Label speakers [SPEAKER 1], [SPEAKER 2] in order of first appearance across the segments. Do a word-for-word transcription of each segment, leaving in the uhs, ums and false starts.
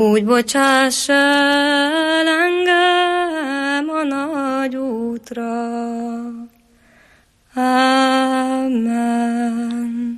[SPEAKER 1] Úgy bocsáss el engem a nagy útra. Amen.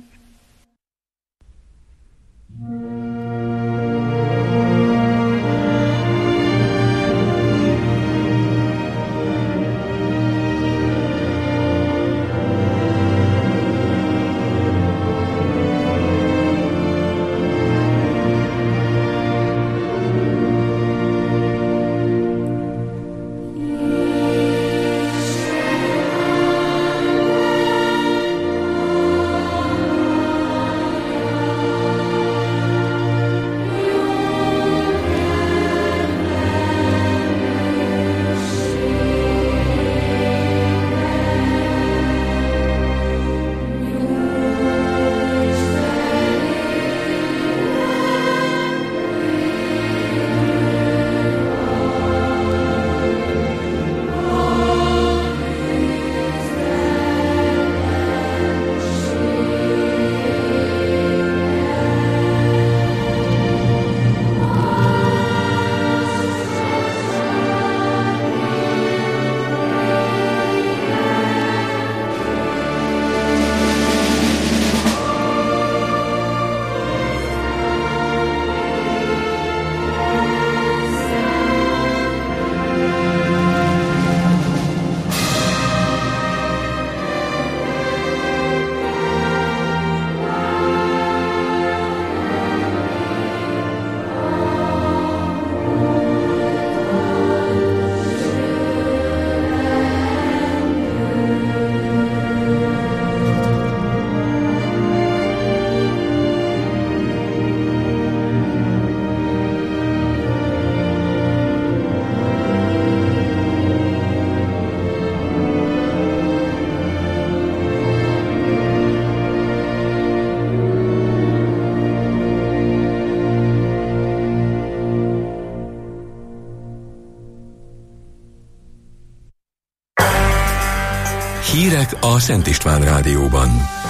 [SPEAKER 2] Hírek a Szent István Rádióban.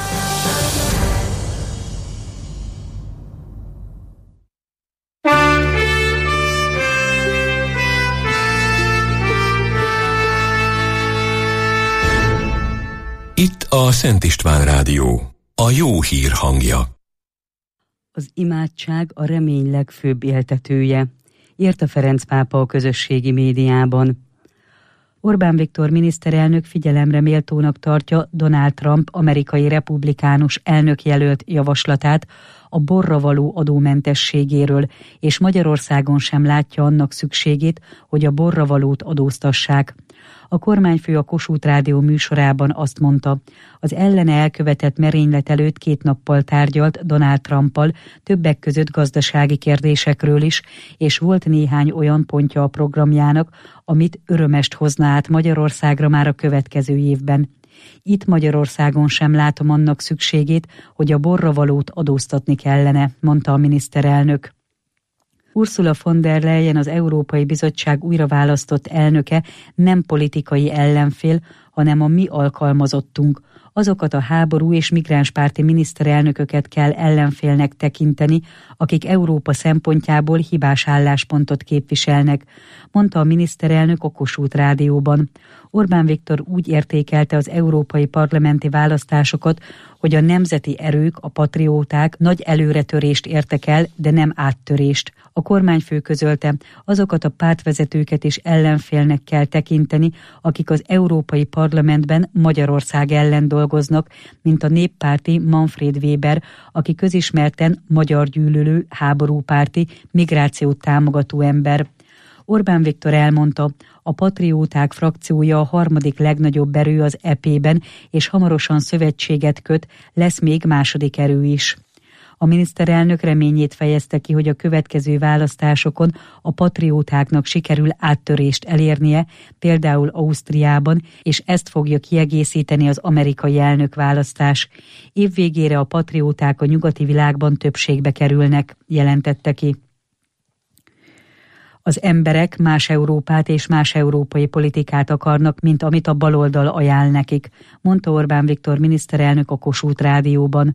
[SPEAKER 2] Itt a Szent István Rádió, a jó hír hangja.
[SPEAKER 3] Az imádság a remény legfőbb éltetője, írta Ferenc pápa a közösségi médiában. Orbán Viktor miniszterelnök figyelemre méltónak tartja Donald Trump amerikai republikánus elnökjelölt javaslatát a borra való adómentességéről, és Magyarországon sem látja annak szükségét, hogy a borra valót adóztassák. A kormányfő a Kossuth Rádió műsorában azt mondta, az ellene elkövetett merénylet előtt két nappal tárgyalt Donald Trumpal, többek között gazdasági kérdésekről is, és volt néhány olyan pontja a programjának, amit örömest hozna át Magyarországra már a következő évben. Itt Magyarországon sem látom annak szükségét, hogy a borra valót adóztatni kellene, mondta a miniszterelnök. Ursula von der Leyen, az Európai Bizottság újraválasztott elnöke nem politikai ellenfél, hanem a mi alkalmazottunk. Azokat a háború és migránspárti miniszterelnököket kell ellenfélnek tekinteni, akik Európa szempontjából hibás álláspontot képviselnek, mondta a miniszterelnök a Kossuth Rádióban. Orbán Viktor úgy értékelte az európai parlamenti választásokat, hogy a nemzeti erők, a patrióták nagy előretörést értek el, de nem áttörést. A kormányfő közölte, azokat a pártvezetőket is ellenfélnek kell tekinteni, akik az Európai Parlamentben Magyarország ellen dolgoznak, mint a néppárti Manfred Weber, aki közismerten magyar gyűlölő, háborúpárti, migrációt támogató ember. Orbán Viktor elmondta, a patrióták frakciója a harmadik legnagyobb erő az é pében, és hamarosan szövetséget köt, lesz még második erő is. A miniszterelnök reményét fejezte ki, hogy a következő választásokon a patriótáknak sikerül áttörést elérnie, például Ausztriában, és ezt fogja kiegészíteni az amerikai elnökválasztás. Évvégére a patrióták a nyugati világban többségbe kerülnek, jelentette ki. Az emberek más Európát és más európai politikát akarnak, mint amit a baloldal ajánl nekik, mondta Orbán Viktor miniszterelnök a Kossuth Rádióban.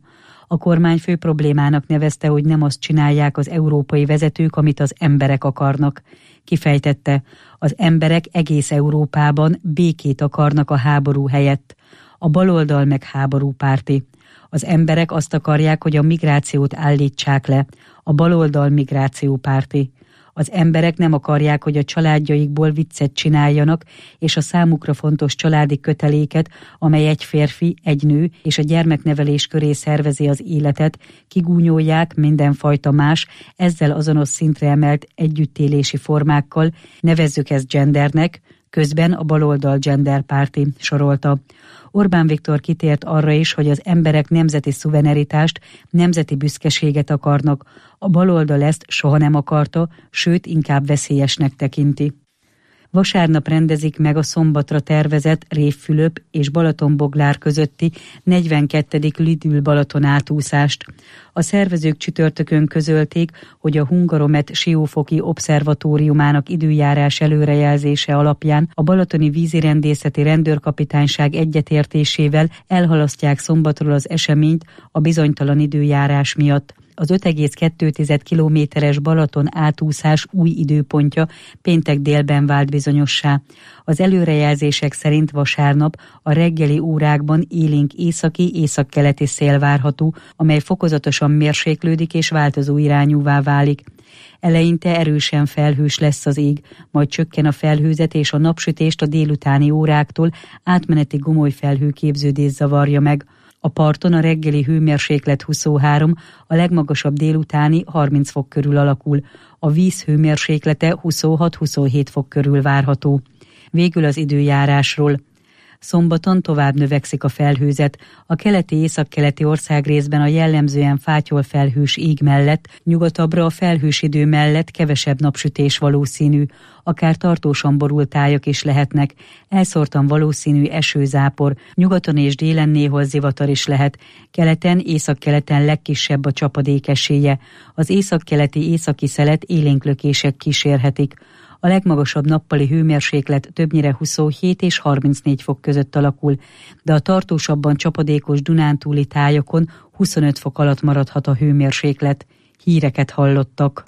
[SPEAKER 3] A kormány fő problémának nevezte, hogy nem azt csinálják az európai vezetők, amit az emberek akarnak. Kifejtette, az emberek egész Európában békét akarnak a háború helyett. A baloldal meg háborúpárti. Az emberek azt akarják, hogy a migrációt állítsák le. A baloldal migrációpárti. Az emberek nem akarják, hogy a családjaikból viccet csináljanak, és a számukra fontos családi köteléket, amely egy férfi, egy nő és a gyermeknevelés köré szervezi az életet, kigúnyolják mindenfajta más, ezzel azonos szintre emelt együttélési formákkal, nevezzük ezt gendernek, közben a baloldal genderpárti, sorolta. Orbán Viktor kitért arra is, hogy az emberek nemzeti szuverenitást, nemzeti büszkeséget akarnak. A baloldal ezt soha nem akarta, sőt inkább veszélyesnek tekinti. Vasárnap rendezik meg a szombatra tervezett Révfülöp és Balatonboglár közötti negyvenkettedik Lidl Balaton átúszást. A szervezők csütörtökön közölték, hogy a Hungaromet Siófoki Obszervatóriumának időjárás előrejelzése alapján a balatoni vízirendészeti rendőrkapitányság egyetértésével elhalasztják szombatról az eseményt a bizonytalan időjárás miatt. Az öt egész kettő kilométeres Balaton átúszás új időpontja péntek délben vált bizonyossá. Az előrejelzések szerint vasárnap a reggeli órákban élénk északi, északkeleti szél várható, amely fokozatosan mérséklődik és változó irányúvá válik. Eleinte erősen felhős lesz az ég, majd csökken a felhőzet és a napsütést a délutáni óráktól átmeneti gomoly felhőképződés zavarja meg. A parton a reggeli hőmérséklet huszonhárom, a legmagasabb délutáni harminc fok körül alakul, a víz hőmérséklete huszonhat-huszonhét fok körül várható. Végül az időjárásról. Szombaton tovább növekszik a felhőzet. A keleti északkeleti országrészben a jellemzően fátyol felhős ég mellett, nyugatabbra a felhős idő mellett kevesebb napsütés valószínű, akár tartósan borult tájak is lehetnek, elszórtan valószínű esőzápor, nyugaton és délen néhol zivatar is lehet, keleten, északkeleten legkisebb a csapadék esélye, az északkeleti északi szelet élénklökések kísérhetik. A legmagasabb nappali hőmérséklet többnyire huszonhét és harmincnégy fok között alakul, de a tartósabban csapadékos dunántúli tájakon huszonöt fok alatt maradhat a hőmérséklet. Híreket hallottak.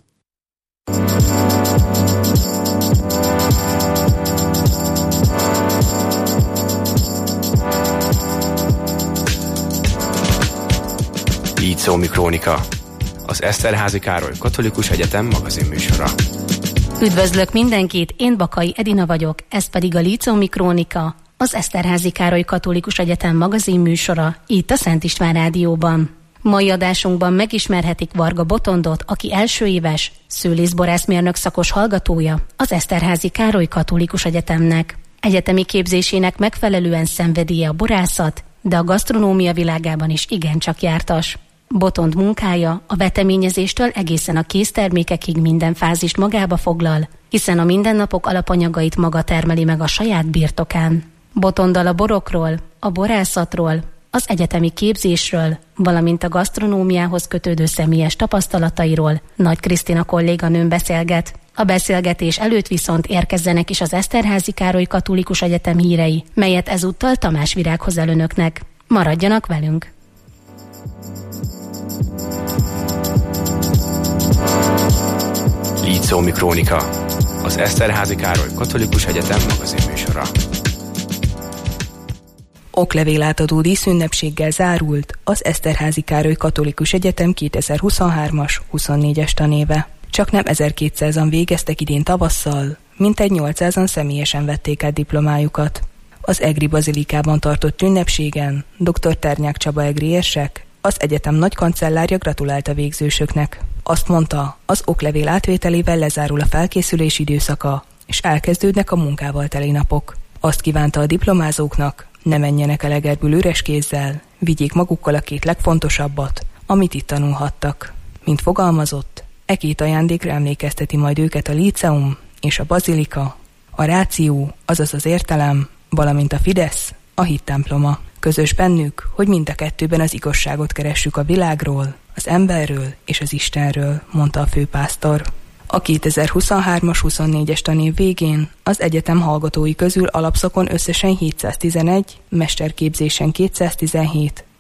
[SPEAKER 4] Lícómi Krónika, az Eszterházy Károly Katolikus Egyetem magazinműsora.
[SPEAKER 5] Üdvözlök mindenkit, én Bakai Edina vagyok, ez pedig a Lícómi Krónika, az Eszterházy Károly Katolikus Egyetem magazinműsora, itt a Szent István Rádióban. Mai adásunkban megismerhetik Varga Botondot, aki első éves szőlészborászmérnök szakos hallgatója az Eszterházy Károly Katolikus Egyetemnek. Egyetemi képzésének megfelelően szenvedélye a borászat, de a gasztronómia világában is igencsak jártas. Botond munkája a veteményezéstől egészen a késztermékekig minden fázist magába foglal, hiszen a mindennapok alapanyagait maga termeli meg a saját birtokán. Botonddal a borokról, a borászatról, az egyetemi képzésről, valamint a gasztronómiához kötődő személyes tapasztalatairól Nagy Krisztina kolléganőm beszélget. A beszélgetés előtt viszont érkezzenek is az Eszterházy Károly Katolikus Egyetem hírei, melyet ezúttal Tamás Virág hoz el önöknek. Maradjanak velünk!
[SPEAKER 4] Lícómi Krónika, az Eszterházy Károly Katolikus Egyetem magazinműsora.
[SPEAKER 6] Oklevél-átadó díszünnepséggel zárult az Eszterházy Károly Katolikus Egyetem kétezer-huszonhármas huszonnégyes tanéve. Csaknem ezerkétszázan végeztek idén tavasszal, mintegy nyolcszázan személyesen vették át diplomájukat. Az Egri Bazilikában tartott ünnepségen dr. Ternyák Csaba egri érsek, az egyetem nagykancellárja gratulált a végzősöknek. Azt mondta, az oklevél átvételével lezárul a felkészülés időszaka, és elkezdődnek a munkával teli napok. Azt kívánta a diplomázóknak, ne menjenek el Egerből üres kézzel, vigyék magukkal a két legfontosabbat, amit itt tanulhattak. Mint fogalmazott, e két ajándékra emlékezteti majd őket a líceum és a bazilika, a ráció, azaz az értelem, valamint a Fidesz, a hit temploma. Közös bennük, hogy mind a kettőben az igazságot keressük a világról, az emberről és az Istenről, mondta a főpásztor. A kétezer-huszonhármas huszonnégyes tanév végén az egyetem hallgatói közül alapszakon összesen hétszáztizenegy, mesterképzésen kétszáztizenhét,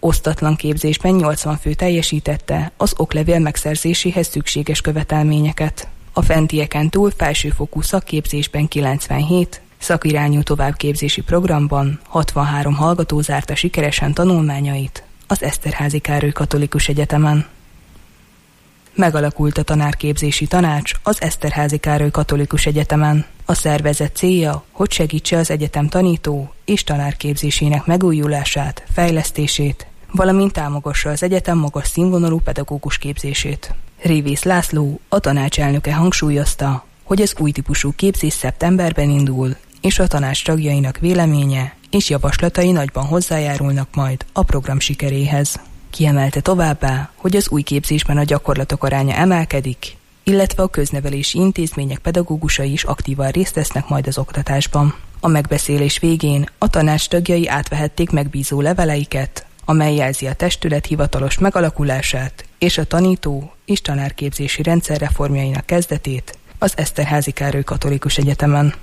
[SPEAKER 6] osztatlan képzésben nyolcvan fő teljesítette az oklevél megszerzéséhez szükséges követelményeket. A fentieken túl felsőfokú szakképzésben kilencvenhét, szakirányú továbbképzési programban hatvanhárom hallgató zárta sikeresen tanulmányait az Eszterházy Károly Katolikus Egyetemen. Megalakult a tanárképzési tanács az Eszterházy Károly Katolikus Egyetemen. A szervezet célja, hogy segítse az egyetem tanító és tanárképzésének megújulását, fejlesztését, valamint támogassa az egyetem magas színvonalú pedagógus képzését. Révész László, a tanács elnöke hangsúlyozta, hogy az új típusú képzés szeptemberben indul, és a tanács tagjainak véleménye és javaslatai nagyban hozzájárulnak majd a program sikeréhez. Kiemelte továbbá, hogy az új képzésben a gyakorlatok aránya emelkedik, illetve a köznevelési intézmények pedagógusai is aktívan részt vesznek majd az oktatásban. A megbeszélés végén a tanács tagjai átvehették megbízó leveleiket, amely jelzi a testület hivatalos megalakulását és a tanító és tanárképzési rendszer reformjainak kezdetét az Eszterházy Károly Katolikus Egyetemen.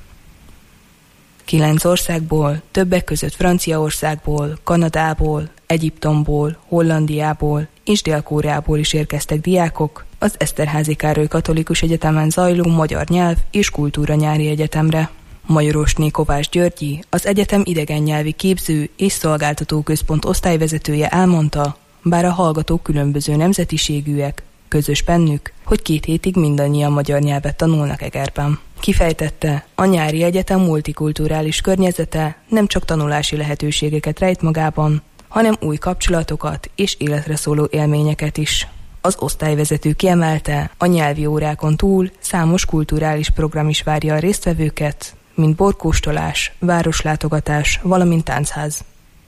[SPEAKER 6] Kilenc országból, többek között Franciaországból, Kanadából, Egyiptomból, Hollandiából és Dél-Koreából is érkeztek diákok az Eszterházy Károly Katolikus Egyetemen zajló magyar nyelv és kultúra nyári egyetemre. Majorosné Kovács Györgyi, az egyetem idegen nyelvi képző és szolgáltató központ osztályvezetője elmondta, bár a hallgatók különböző nemzetiségűek, közös bennük, hogy két hétig mindannyian magyar nyelvet tanulnak Egerben. Kifejtette, a nyári egyetem multikulturális környezete nem csak tanulási lehetőségeket rejt magában, hanem új kapcsolatokat és életre szóló élményeket is. Az osztályvezető kiemelte, a nyelvi órákon túl számos kulturális program is várja a résztvevőket, mint borkóstolás, városlátogatás, valamint táncház.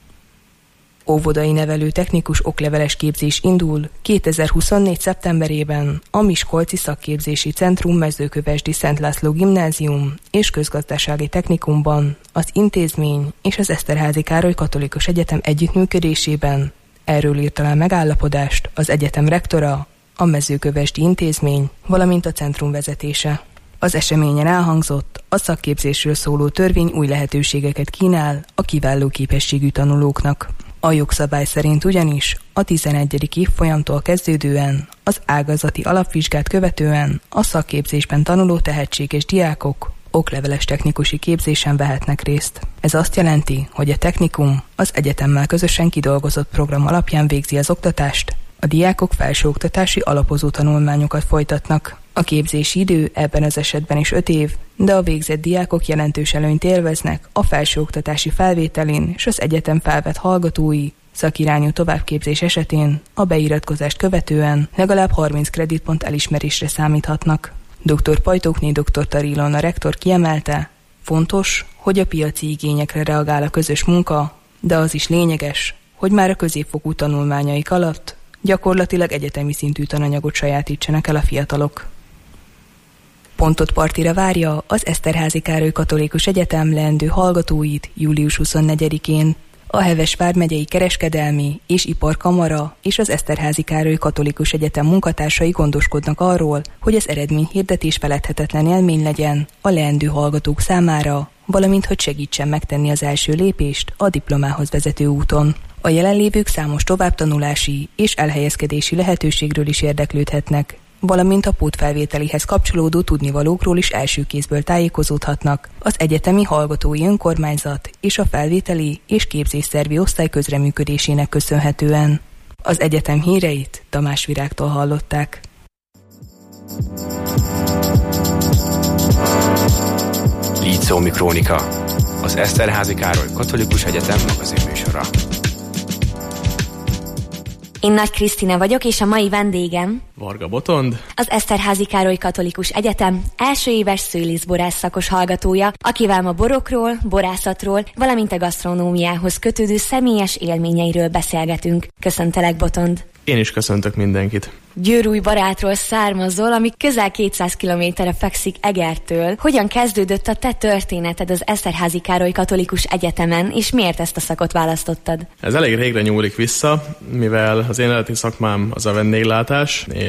[SPEAKER 6] Óvodai nevelő technikus okleveles képzés indul kétezer-huszonnégy. szeptemberében a Miskolci Szakképzési Centrum Mezőkövesdi Szent László Gimnázium és Közgazdasági Technikumban az intézmény és az Eszterházy Károly Katolikus Egyetem együttműködésében. Erről írt alá megállapodást az egyetem rektora, a Mezőkövesdi Intézmény, valamint a centrum vezetése. Az eseményen elhangzott, a szakképzésről szóló törvény új lehetőségeket kínál a kiváló képességű tanulóknak. A jogszabály szerint ugyanis a tizenegyedik évfolyamtól kezdődően az ágazati alapvizsgát követően a szakképzésben tanuló tehetséges diákok okleveles technikusi képzésen vehetnek részt. Ez azt jelenti, hogy a technikum az egyetemmel közösen kidolgozott program alapján végzi az oktatást, a diákok felsőoktatási alapozó tanulmányokat folytatnak. A képzési idő ebben az esetben is öt év, de a végzett diákok jelentős előnyt élveznek a felsőoktatási felvételén és az egyetem felvett hallgatói szakirányú továbbképzés esetén a beiratkozást követően legalább harminc kreditpont elismerésre számíthatnak. dr. Pajtókné dr. Tarilon, a rektor kiemelte, fontos, hogy a piaci igényekre reagál a közös munka, de az is lényeges, hogy már a középfokú tanulmányaik alatt gyakorlatilag egyetemi szintű tananyagot sajátítsanak el a fiatalok. Pontot partira várja az Eszterházy Károly Katolikus Egyetem leendő hallgatóit július huszonnegyedikén. A Heves vármegyei Kereskedelmi és Iparkamara és az Eszterházy Károly Katolikus Egyetem munkatársai gondoskodnak arról, hogy az eredményhirdetés feledhetetlen élmény legyen a leendő hallgatók számára, valamint hogy segítsen megtenni az első lépést a diplomához vezető úton. A jelenlévők számos továbbtanulási és elhelyezkedési lehetőségről is érdeklődhetnek, valamint a pótfelvételihez kapcsolódó tudnivalókról is első kézből tájékozódhatnak az egyetemi hallgatói önkormányzat és a felvételi és képzésszervi osztály közreműködésének köszönhetően. Az egyetem híreit Tamás Virágtól hallották.
[SPEAKER 4] Lícómi Krónika, az Eszterházy Károly Katolikus Egyetem magazinműsora.
[SPEAKER 7] Én Nagy Krisztina vagyok, és a mai vendégem
[SPEAKER 8] Varga Botond,
[SPEAKER 7] az Eszterházy Károly Katolikus Egyetem első éves szőlészborász szakos hallgatója, akivel ma borokról, borászatról, valamint a gasztronómiához kötődő személyes élményeiről beszélgetünk. Köszöntelek, Botond!
[SPEAKER 8] Én is köszöntök mindenkit!
[SPEAKER 7] Győrúj barátról származol, ami közel kétszáz kilométerre fekszik Egertől. Hogyan kezdődött a te történeted az Eszterházy Károly Katolikus Egyetemen, és miért ezt a szakot választottad?
[SPEAKER 8] Ez elég régre nyúlik vissza, mivel az én eredeti szakmám az a vendéglátás, és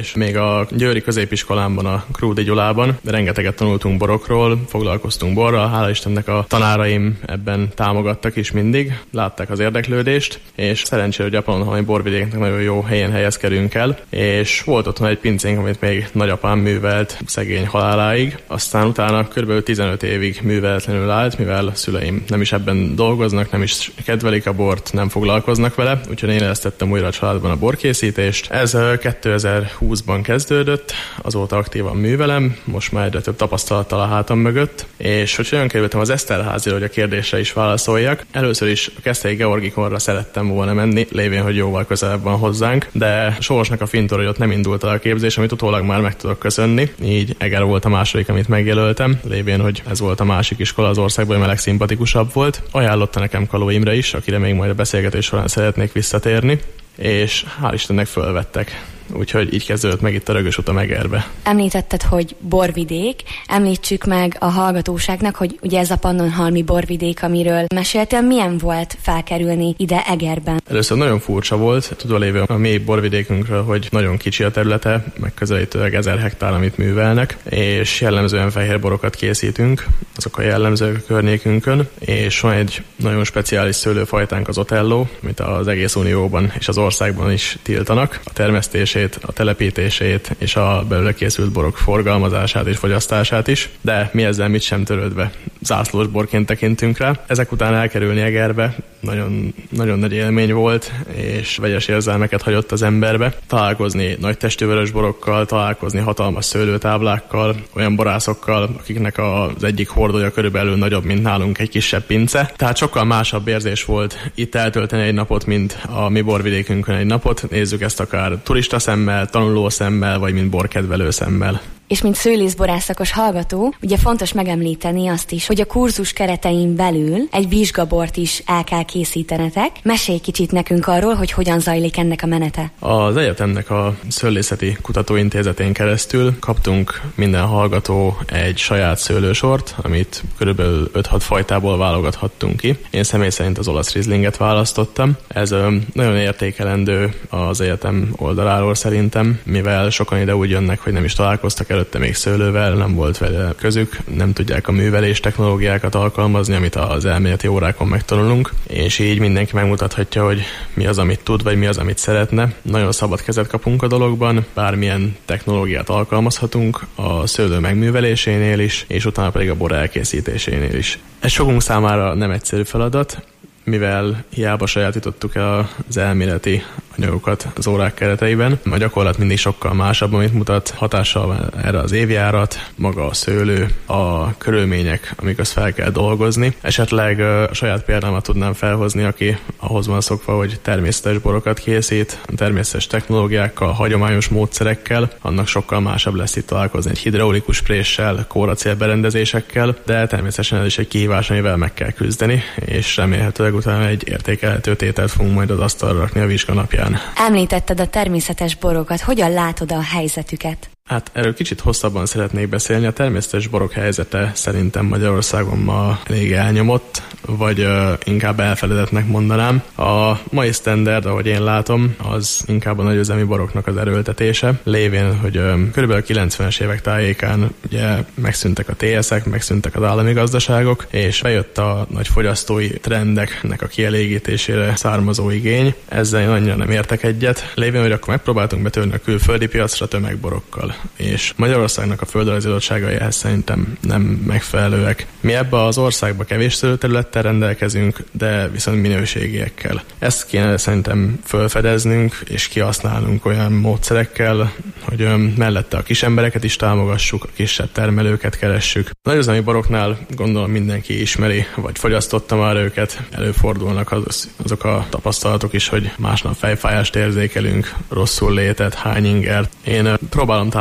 [SPEAKER 8] és még a győri középiskolámban, a Krúdi Gyulában rengeteget tanultunk borokról, foglalkoztunk borral, hála Istennek a tanáraim ebben támogattak is mindig, látták az érdeklődést, és szerencsére, hogy a Pannonhalmi borvidéknek nagyon jó helyen helyezkedünk el, és volt otthon egy pincénk, amit még nagyapám művelt szegény haláláig, aztán utána kb. tizenöt évig műveletlenül állt, mivel a szüleim nem is ebben dolgoznak, nem is kedvelik a bort, nem foglalkoznak vele, úgyhogy én élesztettem újra a családban a borkészítést. Ez kétezer-húszban kezdődött, azóta aktívan művelem, most már egyre több tapasztalattal a hátam mögött, és hogy olyan kerültem az Eszterházira, hogy a kérdésre is válaszoljak. Először is a Keszthelyi Georgikonra szerettem volna menni, lévén, hogy jóval közelebb van hozzánk, de sorsnak a fintor, hogy ott nem indult el a képzés, amit utólag már meg tudok köszönni. Így Eger volt a második, amit megjelöltem, lévén, hogy ez volt a másik iskola az országban, ami a legszimpatikusabb volt. Ajánlotta nekem Kaló Imre is, akire még majd a beszélgetés során szeretnék visszatérni, és hál' Istennek fölvettek. Úgyhogy így kezdődött meg itt a Rögös utam Egerbe.
[SPEAKER 7] Említetted, hogy borvidék. Említsük meg a hallgatóságnak, hogy ugye ez a Pannonhalmi borvidék, amiről meséltél, milyen volt felkerülni ide Egerben?
[SPEAKER 8] Először nagyon furcsa volt, tudva lévő a mély borvidékünkről, hogy nagyon kicsi a területe, megközelítőleg ezer hektár, amit művelnek, és jellemzően fehér borokat készítünk, azok a jellemzők a környékünkön, és van egy nagyon speciális szőlőfajtánk, az Otello, amit az egész Unióban és az országban is tiltanak. A termesztés, a telepítését és a belőle készült borok forgalmazását és fogyasztását is, de mi ezzel mit sem törődve zászlós borként tekintünk rá. Ezek után elkerülni Egerbe nagyon, nagyon nagy élmény volt, és vegyes érzelmeket hagyott az emberbe. Találkozni nagy testű vörös borokkal, találkozni hatalmas szőlőtáblákkal, olyan borászokkal, akiknek az egyik hordója körülbelül nagyobb, mint nálunk egy kisebb pince. Tehát sokkal másabb érzés volt itt eltölteni egy napot, mint a mi borvidékünkön egy napot. Nézzük ezt akár turista szemmel, tanuló szemmel, vagy mint borkedvelő szemmel.
[SPEAKER 7] És mint szőlészborászakos hallgató, ugye fontos megemlíteni azt is, hogy a kurzus keretein belül egy vizsgabort is el kell készítenetek. Mesélj kicsit nekünk arról, hogy hogyan zajlik ennek a menete.
[SPEAKER 8] Az egyetemnek a Szőlészeti Kutatóintézetén keresztül kaptunk minden hallgató egy saját szőlősort, amit körülbelül öt-hat fajtából válogathattunk ki. Én személy szerint az olasz rizlinget választottam. Ez nagyon értékelendő az egyetem oldaláról szerintem, mivel sokan ide úgy jönnek, hogy nem is találkoztak előtte még szőlővel, nem volt vele közük, nem tudják a művelés technológiákat alkalmazni, amit az elméleti órákon megtanulunk, és így mindenki megmutathatja, hogy mi az, amit tud, vagy mi az, amit szeretne. Nagyon szabad kezet kapunk a dologban, bármilyen technológiát alkalmazhatunk a szőlő megművelésénél is, és utána pedig a bor elkészítésénél is. Ez sokunk számára nem egyszerű feladat, mivel hiába sajátítottuk el az elméleti anyagokat az órák kereteiben. A gyakorlat mindig sokkal másabb, amit mutat, hatással erre az évjárat, maga a szőlő, a körülmények, amik azt fel kell dolgozni. Esetleg a saját példámat tudnám felhozni, aki ahhoz van szokva, hogy természetes borokat készít, természetes technológiákkal, hagyományos módszerekkel, annak sokkal másabb lesz itt találkozni egy hidraulikus préssel, kóracélberendezésekkel, de természetesen ez is egy kihívás, amivel meg kell küzdeni, és remélhetőleg utána egy értékelhető tételt fogunk majd az asztalra rakni a vizsga napján.
[SPEAKER 7] Említetted a természetes borokat, hogyan látod a helyzetüket?
[SPEAKER 8] Hát erről kicsit hosszabban szeretnék beszélni. A természetes borok helyzete szerintem Magyarországon ma elég elnyomott, vagy uh, inkább elfeledetnek mondanám. A mai standard, ahogy én látom, az inkább a nagyüzemi boroknak az erőltetése, lévén, hogy um, körülbelül a kilencvenes évek tájékán ugye megszűntek a té eszek, megszűntek az állami gazdaságok, és bejött a nagy fogyasztói trendeknek a kielégítésére származó igény. Ezzel én annyira nem értek egyet, lévén, hogy akkor megpróbáltunk betörni a külföldi piacra tömegborokkal. És Magyarországnak a földrajzi adottságai ehhez szerintem nem megfelelőek. Mi ebbe az országba kevés szőlőterülettel rendelkezünk, de viszont minőségiekkel. Ezt kéne szerintem felfedeznünk és kihasználnunk olyan módszerekkel, hogy mellette a kis embereket is támogassuk, a kisebb termelőket keressük. Nagyüzemi boroknál gondolom mindenki ismeri, vagy fogyasztotta már őket, előfordulnak az, azok a tapasztalatok is, hogy másnap fejfájást érzékelünk, rosszul létet, hány ingert. Én próbálom támogatni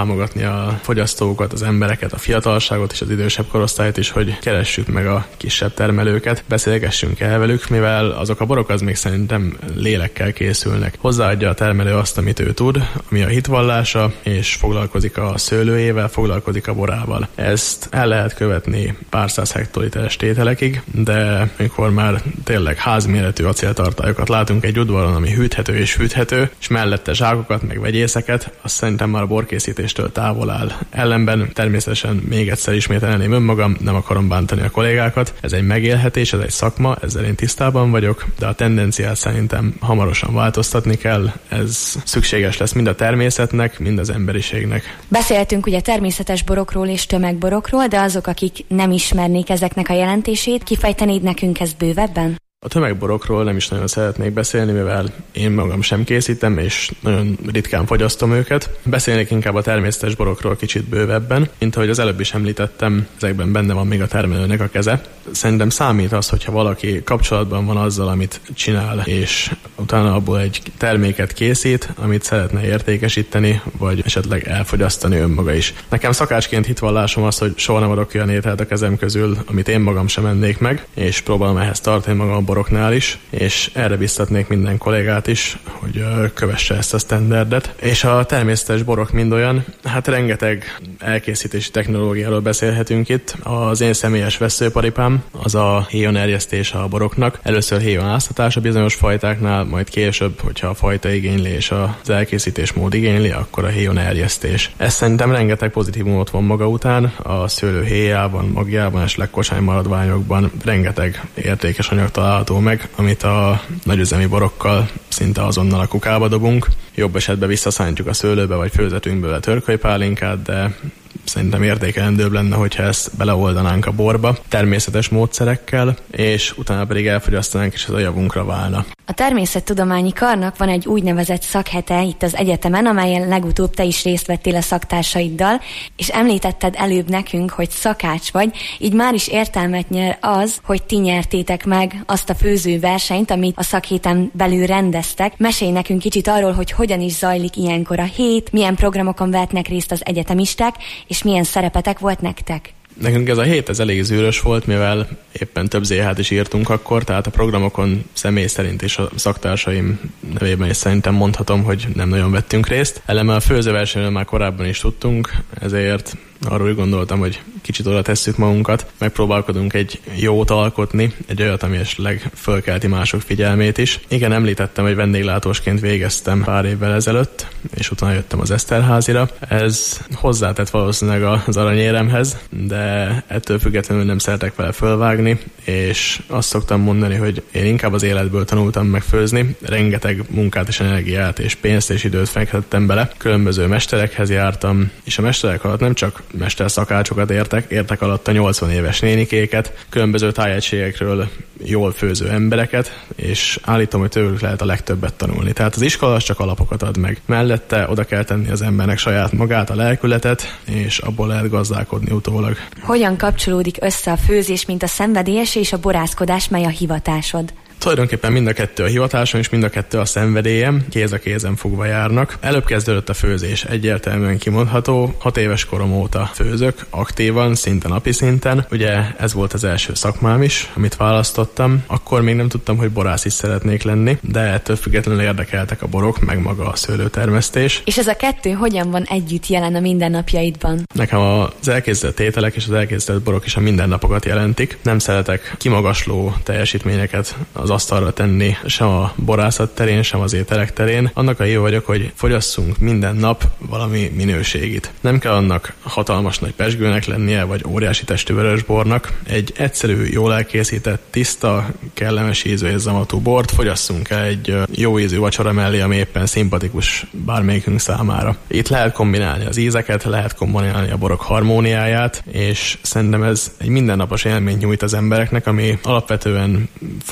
[SPEAKER 8] támogatni a fogyasztókat, az embereket, a fiatalságot és az idősebb korosztályt is, hogy keressük meg a kisebb termelőket, beszélgessünk el velük, mivel azok a borok az még szerintem lélekkel készülnek. Hozzáadja a termelő azt, amit ő tud, ami a hitvallása, és foglalkozik a szőlőjével, foglalkozik a borával. Ezt el lehet követni pár száz hektoliteres tételekig, de amikor már tényleg házméretű acéltartályokat látunk egy udvaron, ami hűthető és fűthető, és mellette zsákokat, meg vegyészeket, azt szerintem már a borkészítéstől távol áll. Ellenben természetesen még egyszer ismételném önmagam, nem akarom bántani a kollégákat. Ez egy megélhetés, ez egy szakma, ezzel én tisztában vagyok, de a tendenciát szerintem hamarosan változtatni kell. Ez szükséges lesz mind a természetnek, mind az emberiségnek.
[SPEAKER 7] Beszéltünk ugye természetes borokról és tömegborokról, de azok, akik nem ismernék ezeknek a jelentését, kifejtenéd nekünk ezt bővebben?
[SPEAKER 8] A tömegborokról nem is nagyon szeretnék beszélni, mivel én magam sem készítem, és nagyon ritkán fogyasztom őket. Beszélnék inkább a természetes borokról kicsit bővebben. Mint ahogy az előbb is említettem, ezekben benne van még a termelőnek a keze. Szerintem számít az, hogyha valaki kapcsolatban van azzal, amit csinál, és utána abból egy terméket készít, amit szeretne értékesíteni, vagy esetleg elfogyasztani önmaga is. Nekem szakácsként hitvallásom az, hogy soha nem adok olyan ételt a kezem közül, amit én magam sem ennék meg, és próbálom ehhez tartani magam a boroknál is, és erre biztatnék minden kollégát is, hogy kövesse ezt a standardet. És a természetes borok mind olyan, hát rengeteg elkészítési technológiáról beszélhetünk itt. Az én személyes vesszőparipám az a héjon erjesztése a boroknak. Először héjon áztatása bizonyos fajtáknál, majd később, hogyha a fajta igényli és az elkészítés mód igényli, akkor a héjon erjesztés. Ez szerintem rengeteg pozitívumot von maga után, a szőlő héjában, magjában és legkosány maradványokban rengeteg értékes anyag található meg, amit a nagyüzemi borokkal szinte azonnal a kukába dobunk. Jobb esetben visszaszántjuk a szőlőbe, vagy főzetünk belőle törkölypálinkát, de szerintem értékelendőbb lenne, hogyha ezt beleoldanánk a borba természetes módszerekkel, és utána pedig elfogyasztanánk, és ez a javunkra válna.
[SPEAKER 7] A Természettudományi Karnak van egy úgynevezett szakhete itt az egyetemen, amelyen legutóbb te is részt vettél a szaktársaiddal, és említetted előbb nekünk, hogy szakács vagy, így már is értelmet nyer az, hogy ti nyertétek meg azt a főzőversenyt, amit a szakhéten belül rendeztek. Mesélj nekünk kicsit arról, hogy hogyan is zajlik ilyenkor a hét, milyen programokon vehetnek részt az egyetemisták, és milyen szerepetek volt nektek.
[SPEAKER 8] Nekünk ez a hét ez elég zűrös volt, mivel éppen több zé há-t is írtunk akkor, tehát a programokon személy szerint és a szaktársaim nevében is szerintem mondhatom, hogy nem nagyon vettünk részt. Eleme a főzőversenyről már korábban is tudtunk, ezért arról úgy gondoltam, hogy kicsit oda tesszük magunkat, megpróbálkodunk egy jót alkotni, egy olyat, ami esetleg fölkelti mások figyelmét is. Igen, említettem, hogy vendéglátósként végeztem pár évvel ezelőtt, és utána jöttem az Eszterházira. Ez hozzátett valószínűleg az aranyéremhez, de ettől függetlenül nem szeretek vele fölvágni, és azt szoktam mondani, hogy én inkább az életből tanultam meg főzni. Rengeteg munkát és energiát és pénzt és időt fektettem bele. Különböző mesterekhez jártam, és a mesterek alatt nem csak mesterszakácsokat értek, értek alatt a nyolcvan éves nénikéket, különböző tájegységekről jól főző embereket, és állítom, hogy tőlük lehet a legtöbbet tanulni. Tehát az iskola az csak alapokat ad meg. Mellette oda kell tenni az embernek saját magát, a lelkületet, és abból lehet gazdálkodni utólag.
[SPEAKER 7] Hogyan kapcsolódik össze a főzés, mint a szenvedélyes és a borászkodás, mely a hivatásod?
[SPEAKER 8] Tulajdonképpen mind a kettő a hivatásom, és mind a kettő a szenvedélyem, kéz a kézen fogva járnak. Előbb kezdődött a főzés, egyértelműen kimondható. Hat éves korom óta főzök, aktívan, szinte napi szinten. Ugye ez volt az első szakmám is, amit választottam. Akkor még nem tudtam, hogy borász is szeretnék lenni, de ettől függetlenül érdekeltek a borok, meg maga a szőlőtermesztés.
[SPEAKER 7] És ez a kettő hogyan van együtt jelen a mindennapjaidban?
[SPEAKER 8] Nekem az elkészített ételek és az elkészített borok is a mindennapokat jelentik. Nem szeretek kimagasló teljesítményeket az asztalra tenni, sem a borászat terén, sem az ételek terén. Annak a jó vagyok, hogy fogyasszunk minden nap valami minőségit. Nem kell annak hatalmas nagy pezsgőnek lennie, vagy óriási testű vörösbornak. Egy egyszerű, jól elkészített, tiszta, kellemes ízű és zamatú bort fogyasszunk el egy jó ízű vacsora mellé, ami éppen szimpatikus bármelyikünk számára. Itt lehet kombinálni az ízeket, lehet kombinálni a borok harmóniáját, és szerintem ez egy mindennapos élményt nyújt az embereknek, ami alapvetően fokozza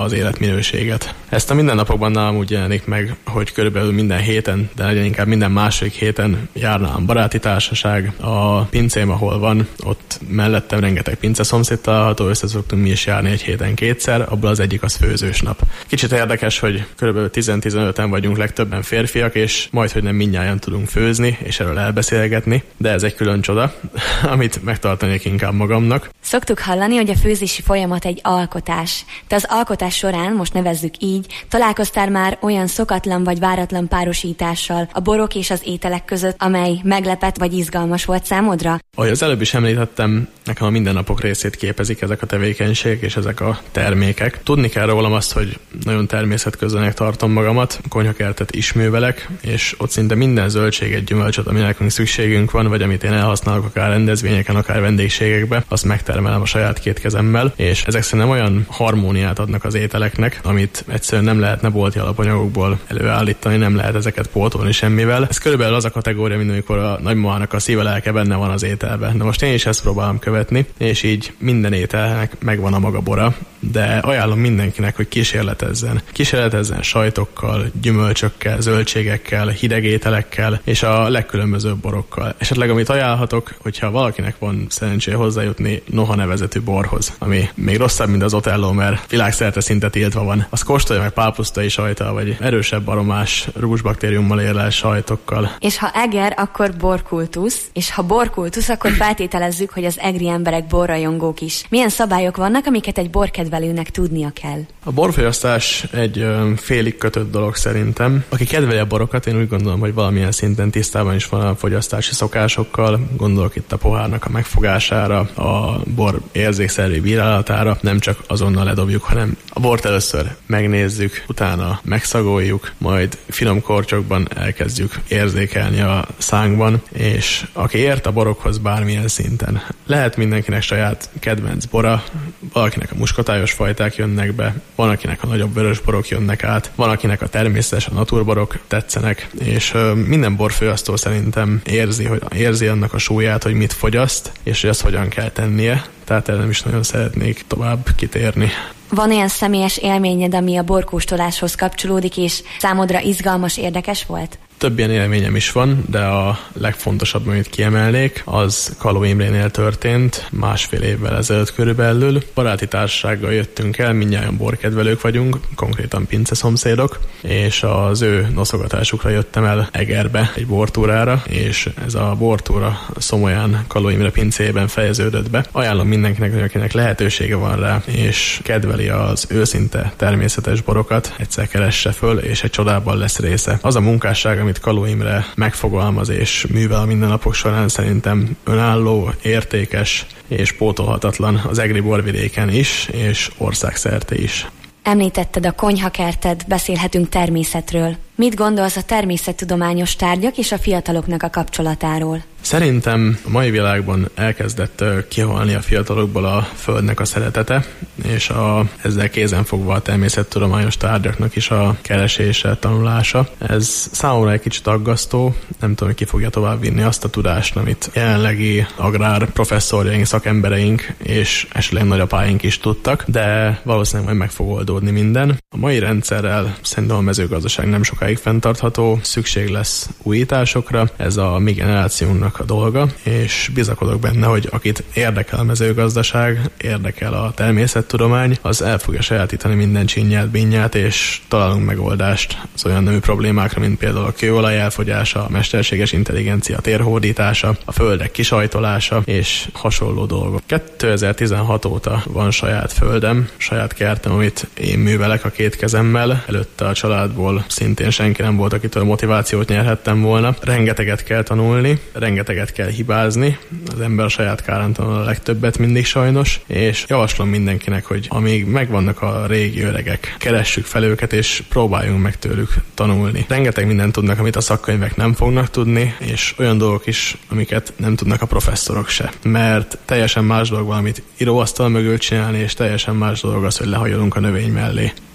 [SPEAKER 8] az életminőséget. Ezt a mindennapokban nálam úgy jelenik meg, hogy körülbelül minden héten, de legyen inkább minden második héten jár nálam baráti társaság. A pincém, ahol van, ott mellettem rengeteg pince szomszéd található, össze szoktunk mi is járni egy héten kétszer, abból az egyik az főzős nap. Kicsit érdekes, hogy körülbelül tíz-tizenöten vagyunk legtöbben férfiak, és majd, hogy nem mindnyájan tudunk főzni, és erről elbeszélgetni, de ez egy külön csoda, amit megtartanék inkább magamnak.
[SPEAKER 7] Szoktuk hallani, hogy a főzési folyamat egy alkotás. Te az alkotás során, most nevezzük így, találkoztál már olyan szokatlan vagy váratlan párosítással a borok és az ételek között, amely meglepett vagy izgalmas volt számodra?
[SPEAKER 8] Ahogy az előbb is említettem, nekem a mindennapok részét képezik ezek a tevékenységek és ezek a termékek. Tudni kell rólam azt, hogy nagyon természetközelnek tartom magamat, konyhakertet is művelek, és ott szinte minden zöldséget, gyümölcsöt, ami nekünk szükségünk van, vagy amit én elhasználok akár rendezvényeken, akár vendégségekbe, azt megtermelem a saját két kezemmel, és ezek szerintem olyan harmóniát adnak az ételeknek, amit egyszerűen nem lehetne bolti alapanyagokból előállítani, nem lehet ezeket pótolni semmivel. Ez körülbelül az a kategória, mint amikor a nagymamának a szíve lelke benne van az ételben. De most én is ezt próbálom követni, és így minden ételnek megvan a maga bora, de ajánlom mindenkinek, hogy kísérletezzen. Kísérletezzen sajtokkal, gyümölcsökkel, zöldségekkel, hideg ételekkel, és a legkülönbözőbb borokkal. Esetleg amit ajánlhatok, hogyha valakinek van szerencséje hozzájutni Noha nevezetű borhoz, ami még rosszabb, mint az Otello, mert világszerte szinte tiltva van. Az kóstolja meg pálpusztai sajttal, vagy erősebb aromás rúzsbaktériummal érlel sajtokkal.
[SPEAKER 7] És ha eger, akkor borkultusz, és ha borkultusz, akkor feltételezzük, hogy az egri emberek borrajongók is. Milyen szabályok vannak, amiket egy borkedvelőnek tudnia kell?
[SPEAKER 8] A borfogyasztás egy ö, félig kötött dolog szerintem. Aki kedveli a borokat, én úgy gondolom, hogy valamilyen szinten tisztában is van a fogyasztási szokásokkal. Gondolok itt a pohárnak a megfogására, a bor érzékszervi bírálatára. Nem csak azonnal ledobjuk, hanem a bort először megnézzük, utána megszagoljuk, majd finom kortyokban elkezdjük érzékelni a szánkban, és aki ért a borokhoz bármilyen szinten. Lehet mindenkinek saját kedvenc bora, valakinek a muskotályos fajták jönnek be, van akinek a nagyobb vörös borok jönnek át, van akinek a természetes, a naturborok tetszenek, és ö, minden borfogyasztó szerintem érzi, hogy érzi annak a súlyát, hogy mit fogyaszt, és hogy azt hogyan kell tennie, tehát erre nem is nagyon szeretnék tovább kitérni.
[SPEAKER 7] Van olyan személyes élményed, ami a borkóstoláshoz kapcsolódik, és számodra izgalmas, érdekes volt?
[SPEAKER 8] Több ilyen élményem is van, de a legfontosabb, amit kiemelnék, az Kaló Imrénél történt másfél évvel ezelőtt körülbelül. Baráti társasággal jöttünk el, mindnyájan borkedvelők vagyunk, konkrétan pince szomszédok, és az ő noszogatásukra jöttem el Egerbe egy bortúrára, és ez a bortúra Szomolyán Kaló Imre pincéjében fejeződött be. Ajánlom mindenkinek, akinek lehetősége van rá, és kedveli az őszinte természetes borokat, egyszer keresse föl, és egy csodában lesz része. Az a munkásság, amit Kaló Imre megfogalmaz és művel a mindennapok során, szerintem önálló, értékes és pótolhatatlan az egri borvidéken is, és országszerte is.
[SPEAKER 7] Említetted a konyhakerted, beszélhetünk természetről. Mit gondolsz a természettudományos tárgyak és a fiataloknak a kapcsolatáról?
[SPEAKER 8] Szerintem a mai világban elkezdett kihalni a fiatalokból a földnek a szeretete, és a, ezzel kézenfogva a természettudományos tárgyaknak is a keresése, tanulása. Ez számomra egy kicsit aggasztó, nem tudom, hogy ki fogja tovább vinni azt a tudást, amit jelenlegi agrár professzorjaink, szakembereink és esetleg nagyapáink is tudtak, de valószínűleg majd meg fog oldódni minden. A mai rendszerrel szerintem a mezőgazdaság nem sokáig fenntartható, szükség lesz újításokra, ez a mi generációnknak a dolga, és bizakodok benne, hogy akit érdekel a mezőgazdaság, érdekel a természettudomány, az el fogja sajátítani minden csinyát, bínyát, és találunk megoldást az olyan nemű problémákra, mint például a kőolaj elfogyása, a mesterséges intelligencia térhódítása, a földek kisajtolása és hasonló dolgok. kétezer-tizenhat óta van saját földem, saját kertem, amit én művelek a két kezemmel. Előtte a családból szintén senki nem volt, akitől motivációt nyerhettem volna. Rengeteget kell tanulni, rengeteget kell hibázni, az ember a saját kárán tanul a legtöbbet mindig sajnos, és javaslom mindenkinek, hogy amíg megvannak a régi öregek, keressük fel őket, és próbáljunk meg tőlük tanulni. Rengeteg mindent tudnak, amit a szakkönyvek nem fognak tudni, és olyan dolgok is, amiket nem tudnak a professzorok se. Mert teljesen más dolog valamit íróasztal mögül csinálni, és teljesen más dolog az, hogy lehajolunk a növény mellé.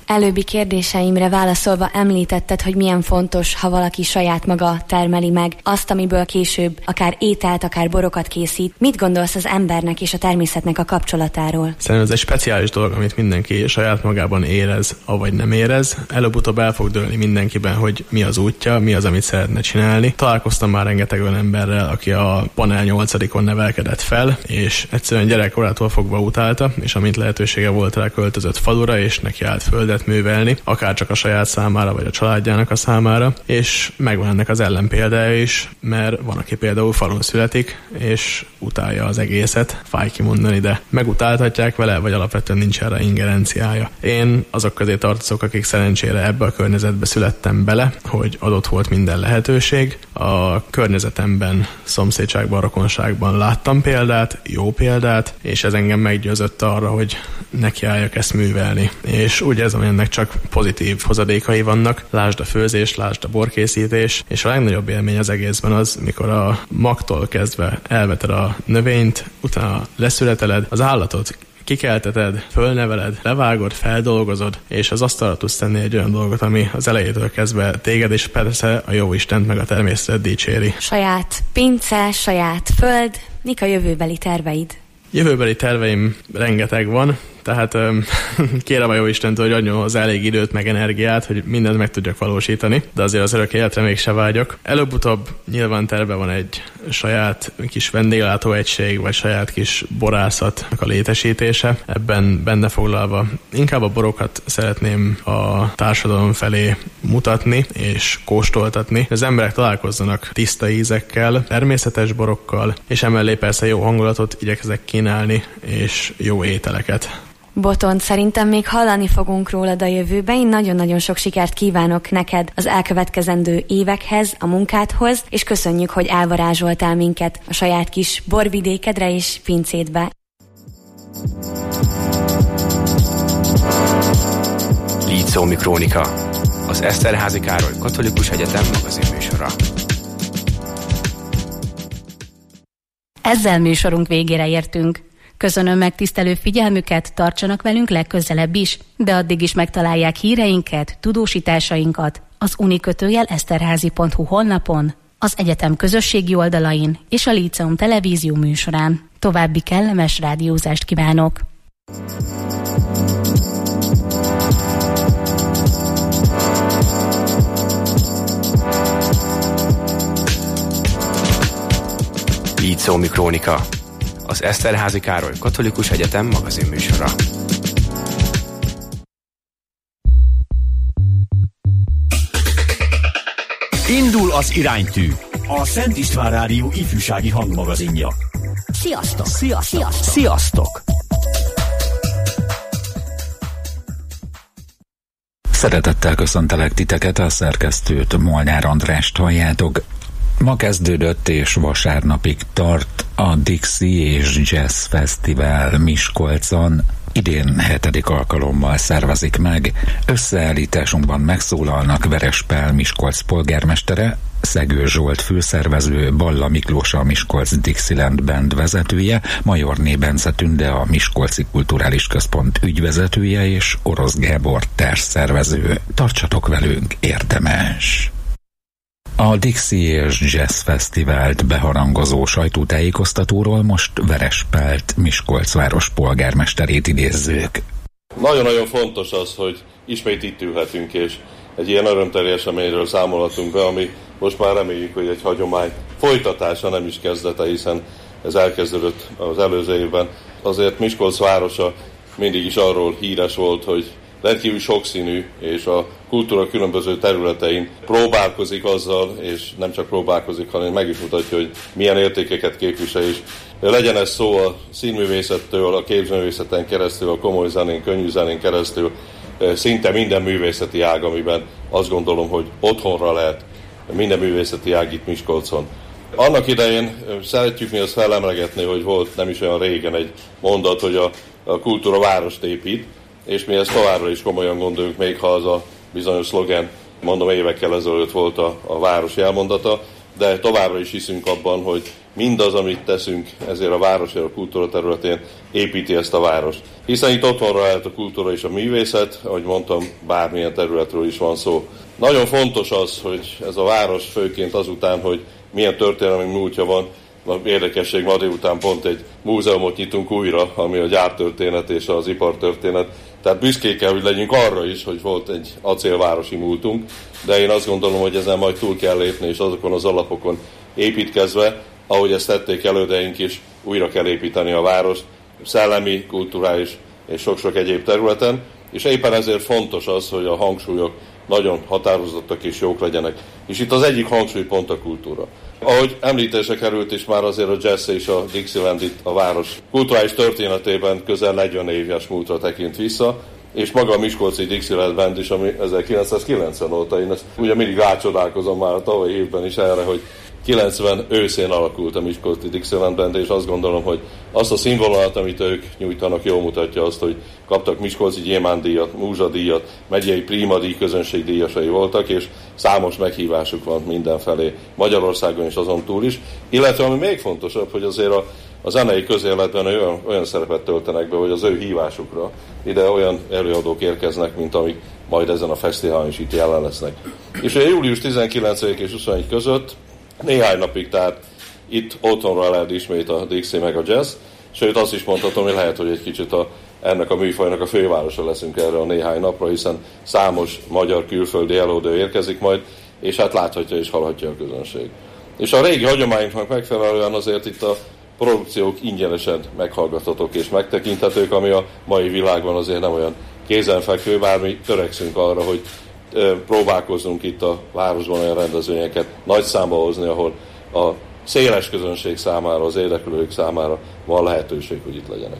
[SPEAKER 7] Előbbi kérdéseimre válaszolva említetted, hogy milyen fontos, ha valaki saját maga termeli meg azt, amiből később akár ételt, akár borokat készít. Mit gondolsz az embernek és a természetnek a kapcsolatáról?
[SPEAKER 8] Szerintem ez egy speciális dolog, amit mindenki saját magában érez, avagy nem érez. Előbb-utóbb el fog dőlni mindenkiben, hogy mi az útja, mi az, amit szeretne csinálni. Találkoztam már rengeteg olyan emberrel, aki a panel nyolcadikon nevelkedett fel, és egyszerűen gyerekkorától fogva utálta, és amint lehetősége volt rá, költözött falura, és neki állt földet művelni, akár csak a saját számára, vagy a családjának a számára, és megvan ennek az ellenpéldája is, mert van, aki például falun születik, és utálja az egészet, fáj kimondani, de megutáltatják vele, vagy alapvetően nincs erre ingerenciája. Én azok közé tartozok, akik szerencsére ebbe a környezetbe születtem bele, hogy adott volt minden lehetőség. A környezetemben, szomszédságban, rokonságban láttam példát, jó példát, és ez engem meggyőzött arra, hogy nekiálljak ezt művelni. És úgy érzem, hogy ennek csak pozitív hozadékai vannak. Lásd a főzés, lásd a borkészítés, és a legnagyobb élmény az egészben az, mikor a magtól kezdve elveted a növényt, utána leszületeled, az állatot kikelteted, fölneveled, levágod, feldolgozod, és az asztalra tudsz tenni egy olyan dolgot, ami az elejétől kezdve téged, és persze a jó Istent meg a természetet dicséri.
[SPEAKER 7] Saját pince, saját föld, mik a jövőbeli terveid?
[SPEAKER 8] Jövőbeli terveim rengeteg van, tehát kérem a jó Istentől, hogy adjon hozzá elég időt, meg energiát, hogy mindent meg tudjak valósítani, de azért az örök életre mégse vágyok. Előbb-utóbb nyilván terve van egy saját kis vendéglátóegység, vagy saját kis borászatnak a létesítése, ebben benne foglalva. Inkább a borokat szeretném a társadalom felé mutatni és kóstoltatni. Az emberek találkozzanak tiszta ízekkel, természetes borokkal, és emellé persze jó hangulatot igyekezek kínálni, és jó ételeket.
[SPEAKER 7] Botond, szerintem még hallani fogunk rólad a jövőben. Én nagyon-nagyon sok sikert kívánok neked az elkövetkezendő évekhez, a munkádhoz, és köszönjük, hogy elvarázsoltál minket a saját kis borvidékedre és pincédbe.
[SPEAKER 4] Lícómi Krónika, az Eszterházy Károly Katolikus Egyetem magazinműsora.
[SPEAKER 5] Ezzel műsorunk végére értünk. Köszönöm megtisztelő figyelmüket, tartsanak velünk legközelebb is, de addig is megtalálják híreinket, tudósításainkat az unikötőjel eszterházy pont hu honlapon, az egyetem közösségi oldalain és a Líceum televízió műsorán. További kellemes rádiózást kívánok!
[SPEAKER 4] Lícómi Krónika, az Eszterházy Károly Katolikus Egyetem magazinműsora.
[SPEAKER 9] Indul az iránytű, a Szent István Rádió ifjúsági hangmagazinja. Sziasztok! Sziasztok! Sziasztok!
[SPEAKER 10] Szeretettel köszöntelek titeket, a szerkesztőt, Molnár Andrást halljátok. Ma kezdődött és vasárnapig tart a Dixie és Jazz Fesztivál Miskolcon. Idén hetedik alkalommal szervezik meg. Összeállításunkban megszólalnak Veres Pál Miskolc polgármestere, Szegő Zsolt főszervező, Balla Miklós a Miskolc Dixieland Band vezetője, Majorné Bence Tünde a Miskolci Kulturális Központ ügyvezetője és Orosz Gábor társszervező. Tartsatok velünk, érdemes! A Dixie és Jazz Fesztivált beharangozó sajtótájékoztatóról most Veres Pált, Miskolc város polgármesterét idézzük.
[SPEAKER 11] Nagyon-nagyon fontos az, hogy ismét itt ülhetünk, és egy ilyen örömteli eseményről számolhatunk be, ami most már reméljük, hogy egy hagyomány folytatása, nem is kezdete, hiszen ez elkezdődött az előző évben. Azért Miskolc városa mindig is arról híres volt, hogy rendkívül sokszínű, és a kultúra különböző területein próbálkozik azzal, és nem csak próbálkozik, hanem meg is mutatja, hogy milyen értékeket képvisel is. Legyen ez szó a színművészettől, a képzőművészeten keresztül, a komoly zenén, könnyű zenén keresztül, szinte minden művészeti ág, amiben azt gondolom, hogy otthonra lehet minden művészeti ág itt Miskolcon. Annak idején szeretjük mi azt felemlegetni, hogy volt nem is olyan régen egy mondat, hogy a, a kultúra várost épít, és mi ezt továbbra is komolyan gondoljuk, még ha az a bizonyos szlogen, mondom, évekkel ezelőtt volt a, a város jelmondata, de továbbra is hiszünk abban, hogy mindaz, amit teszünk ezért a városért, a kultúra területén építi ezt a várost. Hiszen itt otthonra lehet a kultúra és a művészet, ahogy mondtam, bármilyen területről is van szó. Nagyon fontos az, hogy ez a város főként azután, hogy milyen történelmi múltja van, érdekesség, ma délután pont egy múzeumot nyitunk újra, ami a gyártörténet és az ipartörténet. Tehát büszkék kell, hogy legyünk arra is, hogy volt egy acélvárosi múltunk, de én azt gondolom, hogy ezen majd túl kell lépni, és azokon az alapokon építkezve, ahogy ezt tették elődeink is, újra kell építeni a várost, szellemi, kulturális és sok-sok egyéb területen, és éppen ezért fontos az, hogy a hangsúlyok nagyon határozottak és jók legyenek. És itt az egyik hangsúlypont a kultúra. Ahogy említése került is már azért a jazz és a Dixieland itt a város kulturális történetében közel negyven éves múltra tekint vissza, és maga a miskolci Dixieland Band is, ami ezerkilencszázkilencven óta, én ezt ugye mindig rácsodálkozom már a tavalyi évben is erre, hogy kilencven őszén alakult a miskolci Dixieland Band, és azt gondolom, hogy azt a színvonalat, amit ők nyújtanak, jól mutatja azt, hogy kaptak miskolci gyémántdíjat, múzsadíjat, megyei prímadíj közönségdíjasai voltak, és számos meghívásuk van mindenfelé, Magyarországon és azon túl is. Illetve ami még fontosabb, hogy azért a, a zenei közéletben olyan, olyan szerepet töltenek be, hogy az ő hívásukra ide olyan előadók érkeznek, mint amik majd ezen a fesztiválon is itt jelen lesznek. És ugye július tizenkilencedike és huszonegyedike között néhány napig, tehát itt otthonra lehet ismét a Dixie meg a jazz, sőt azt is mondhatom, hogy lehet, hogy egy kicsit a, ennek a műfajnak a fővárosa leszünk erre a néhány napra, hiszen számos magyar külföldi előadó érkezik majd, és hát láthatja és hallhatja a közönség. És a régi hagyományunknak megfelelően azért itt a produkciók ingyenesen meghallgathatók és megtekinthetők, ami a mai világban azért nem olyan kézenfekvő, bár mi törekszünk arra, hogy próbálkozunk itt a városban olyan rendezvényeket nagy számba hozni, ahol a széles közönség számára, az érdeklődők számára van lehetőség, hogy itt legyenek.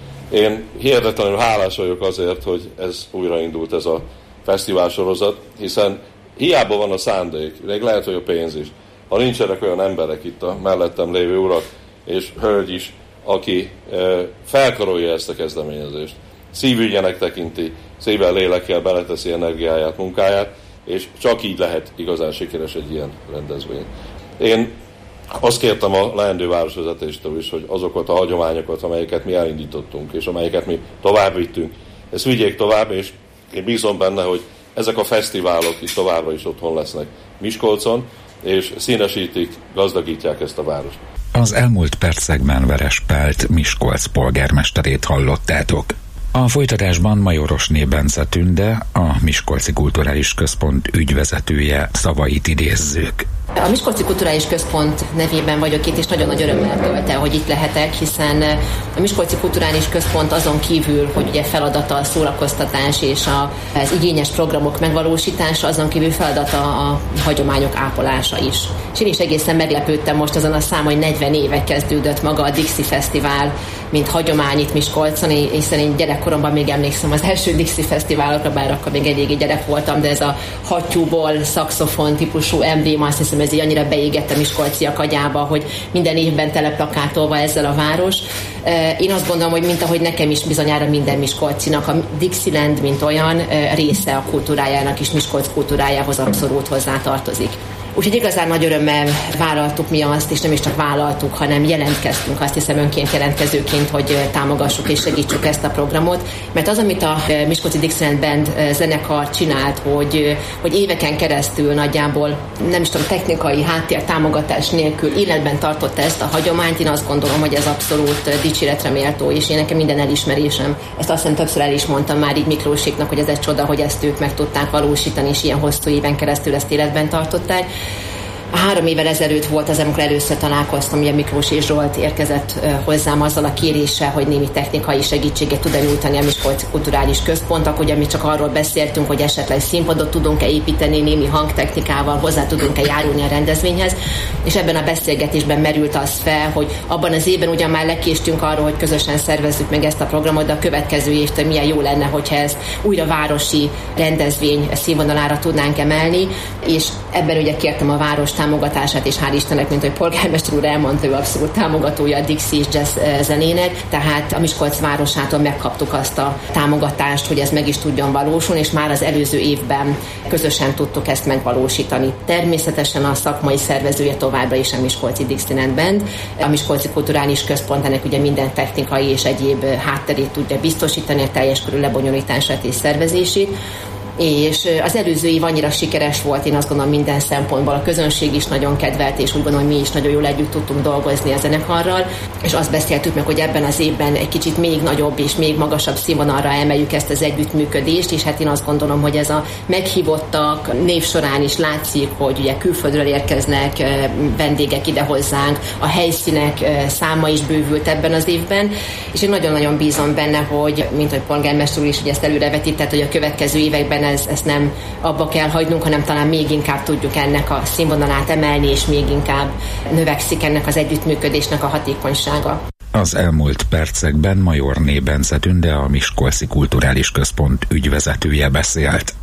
[SPEAKER 11] Én hihetetlenül hálás vagyok azért, hogy ez újraindult ez a fesztiválsorozat, hiszen hiába van a szándék, még lehet, hogy a pénz is. Ha nincsenek olyan emberek itt a mellettem lévő urak és hölgy is, aki felkarolja ezt a kezdeményezést, szívügyének tekinti, szívvel, lélekkel beleteszi energiáját, munkáját, és csak így lehet igazán sikeres egy ilyen rendezvény. Én azt kértem a leendő városvezetéstől is, hogy azokat a hagyományokat, amelyeket mi elindítottunk, és amelyeket mi tovább vittünk, ezt vigyék tovább, és én bízom benne, hogy ezek a fesztiválok itt továbbra is otthon lesznek Miskolcon, és színesítik, gazdagítják ezt a várost.
[SPEAKER 10] Az elmúlt percekben Verespált Miskolc polgármesterét hallottátok. A folytatásban Majorosné Bence Tünde, a Miskolci Kulturális Központ ügyvezetője szavait idézzük.
[SPEAKER 12] A Miskolci Kulturális Központ nevében vagyok itt, és nagyon nagy örömmel tölt el, hogy itt lehetek, hiszen a Miskolci Kulturális Központ azon kívül, hogy ugye feladata a szórakoztatás és a, az igényes programok megvalósítása, azon kívül feladata a hagyományok ápolása is. És én is egészen meglepődtem most azon a szám, hogy negyven éve kezdődött maga a Dixie Fesztivál, mint hagyomány itt Miskolcon, hiszen én gyerekkoromban még emlékszem az első Dixie Fesztiválokra, bár akkor még eléggé gyerek voltam, de ez a hattyúból szaxofon típusú embléma, azt hiszem, ez így annyira beégett a miskolciak agyába, hogy minden évben teleplakátolva ezzel a város. Én azt gondolom, hogy mint ahogy nekem is bizonyára minden miskolcinak, a Dixieland, mint olyan része a kultúrájának is, Miskolc kultúrájához abszolút hozzátartozik. Úgyhogy igazán nagy örömmel vállaltuk mi azt, és nem is csak vállaltuk, hanem jelentkeztünk, azt hiszem önként jelentkezőként, hogy támogassuk és segítsük ezt a programot, mert az, amit a Miskolci Dixieland Band zenekar csinált, hogy, hogy éveken keresztül nagyjából, nem is tudom, technikai háttér támogatás nélkül életben tartotta ezt a hagyományt, én azt gondolom, hogy ez abszolút dicséretre méltó, és én nekem minden elismerésem. Ezt azt hiszem többször el is mondtam már így Miklóséknak, hogy ez egy csoda, hogy ezt ők meg tudták valósítani, és ilyen hosszú éven keresztül ezt életben tartották. Három évvel ezelőtt volt az, amikor először találkoztam, ugye Miklós és Zsolt érkezett hozzám azzal a kéréssel, hogy némi technikai segítséget tud nyújtani a Miskolci Kulturális Központ, akkor ugye mi csak arról beszéltünk, hogy esetleg színpadot tudunk-e építeni, némi hangtechnikával hozzá tudunk-e járulni a rendezvényhez, és ebben a beszélgetésben merült az fel, hogy abban az évben ugyan már lekéstünk arról, hogy közösen szervezzük meg ezt a programot, de a következő évtől milyen jó lenne, hogyha ezt újra városi rendezvény színvonalára tudnánk emelni, és ebben ugye kértem a város támogatását, és hál' Istennek, mint hogy polgármester úr elmondta, ő abszolút támogatója a Dixie és jazz zenének, tehát a Miskolc városától megkaptuk azt a támogatást, hogy ez meg is tudjon valósulni, és már az előző évben közösen tudtuk ezt megvalósítani. Természetesen a szakmai szervezője továbbra is a Miskolci Dixieland Band, a Miskolci Kulturális Központ ennek ugye minden technikai és egyéb hátterét tudja biztosítani, a teljes körű lebonyolítását és szervezését. És az előző év annyira sikeres volt, én azt gondolom minden szempontból, a közönség is nagyon kedvelt, és úgy gondolom, hogy mi is nagyon jól együtt tudtunk dolgozni a zenekarral, és azt beszéltük meg, hogy ebben az évben egy kicsit még nagyobb és még magasabb színvonalra emeljük ezt az együttműködést, és hát én azt gondolom, hogy ez a meghívottak név során is látszik, hogy ugye külföldről érkeznek vendégek ide hozzánk, a helyszínek száma is bővült ebben az évben, és én nagyon-nagyon bízom benne, hogy, mint hogy polgármester úr is ugye ezt előrevetített, hogy a következő években Ez, ezt nem abba kell hagynunk, hanem talán még inkább tudjuk ennek a színvonalát emelni, és még inkább növekszik ennek az együttműködésnek a hatékonysága.
[SPEAKER 10] Az elmúlt percekben Majorné Bence Tünde, a Miskolci Kulturális Központ ügyvezetője beszélt.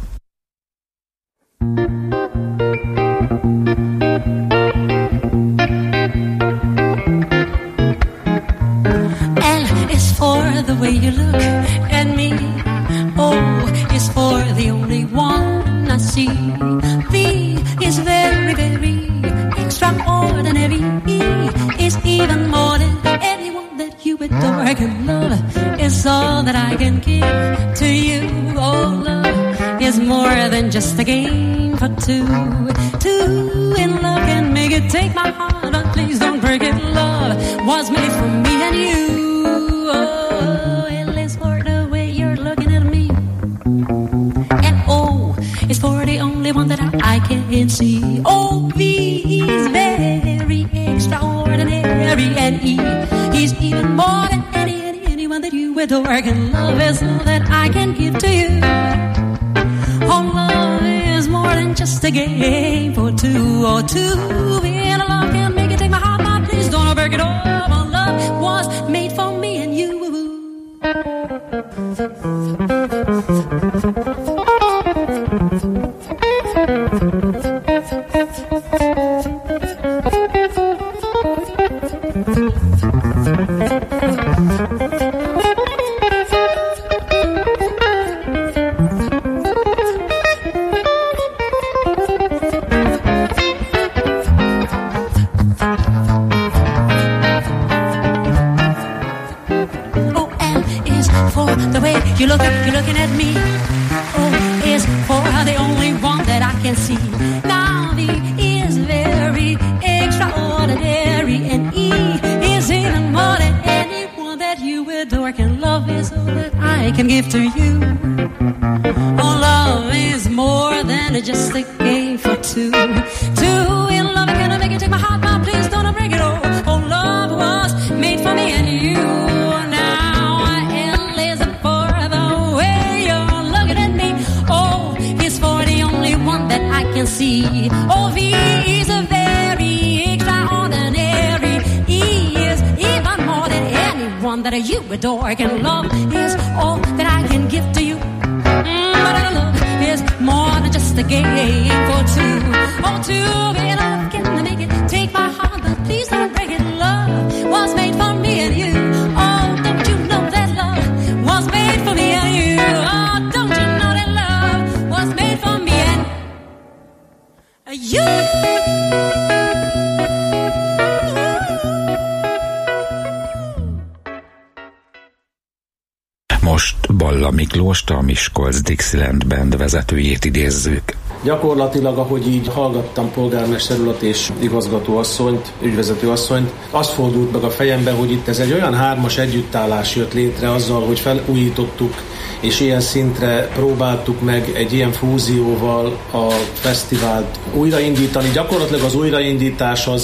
[SPEAKER 13] L is for the way you look at me. O is for the only one I see. V is very, very extraordinary. E is even more than anyone that you adore. And love is all that I can give to you. Oh, love is more than just a game for two. Two in love can make it, take my heart, but please don't break it. Love was made for me and you. Oh, L is for the way you're looking at me. And O is for the only one that I, I can see. O, V is very extraordinary. And E is even more than any, any, anyone that you adore. And love is all that I can give to you. Oh, love is more than just a game for two. Oh, two in love can make it, take my heart, my please don't break it off. Oh, love was made for me and you. You look, you're looking at me. O is for the only one that I can see. Now V is very extraordinary, and E is even more than anyone that you adore. And love is all that I can give to you. Oh, love is more than just a game for two. Two in love, can I make it, take my heart, now please don't break it all. Oh, love was made for me and you. Can see. O, V is a very extraordinary. E is even more than anyone that you adore. And love is all that I can give to you. Mm, but love is more than just a game for two. Oh, two in love can make it, take my heart, but please don't break it. Love was made for me and you. Oh, don't you know that love was made for me and you? Oh, don't you know that love was made for me and you.
[SPEAKER 10] Most Balla Miklóst, a Miskolc Dixieland Band vezetőjét idézzük.
[SPEAKER 14] Gyakorlatilag, ahogy így hallgattam polgármester urat és igazgatóasszonyt, ügyvezetőasszonyt, azt fordult meg a fejembe, hogy itt ez egy olyan hármas együttállás jött létre azzal, hogy felújítottuk, és ilyen szintre próbáltuk meg egy ilyen fúzióval a fesztivált újraindítani. Gyakorlatilag az újraindítás az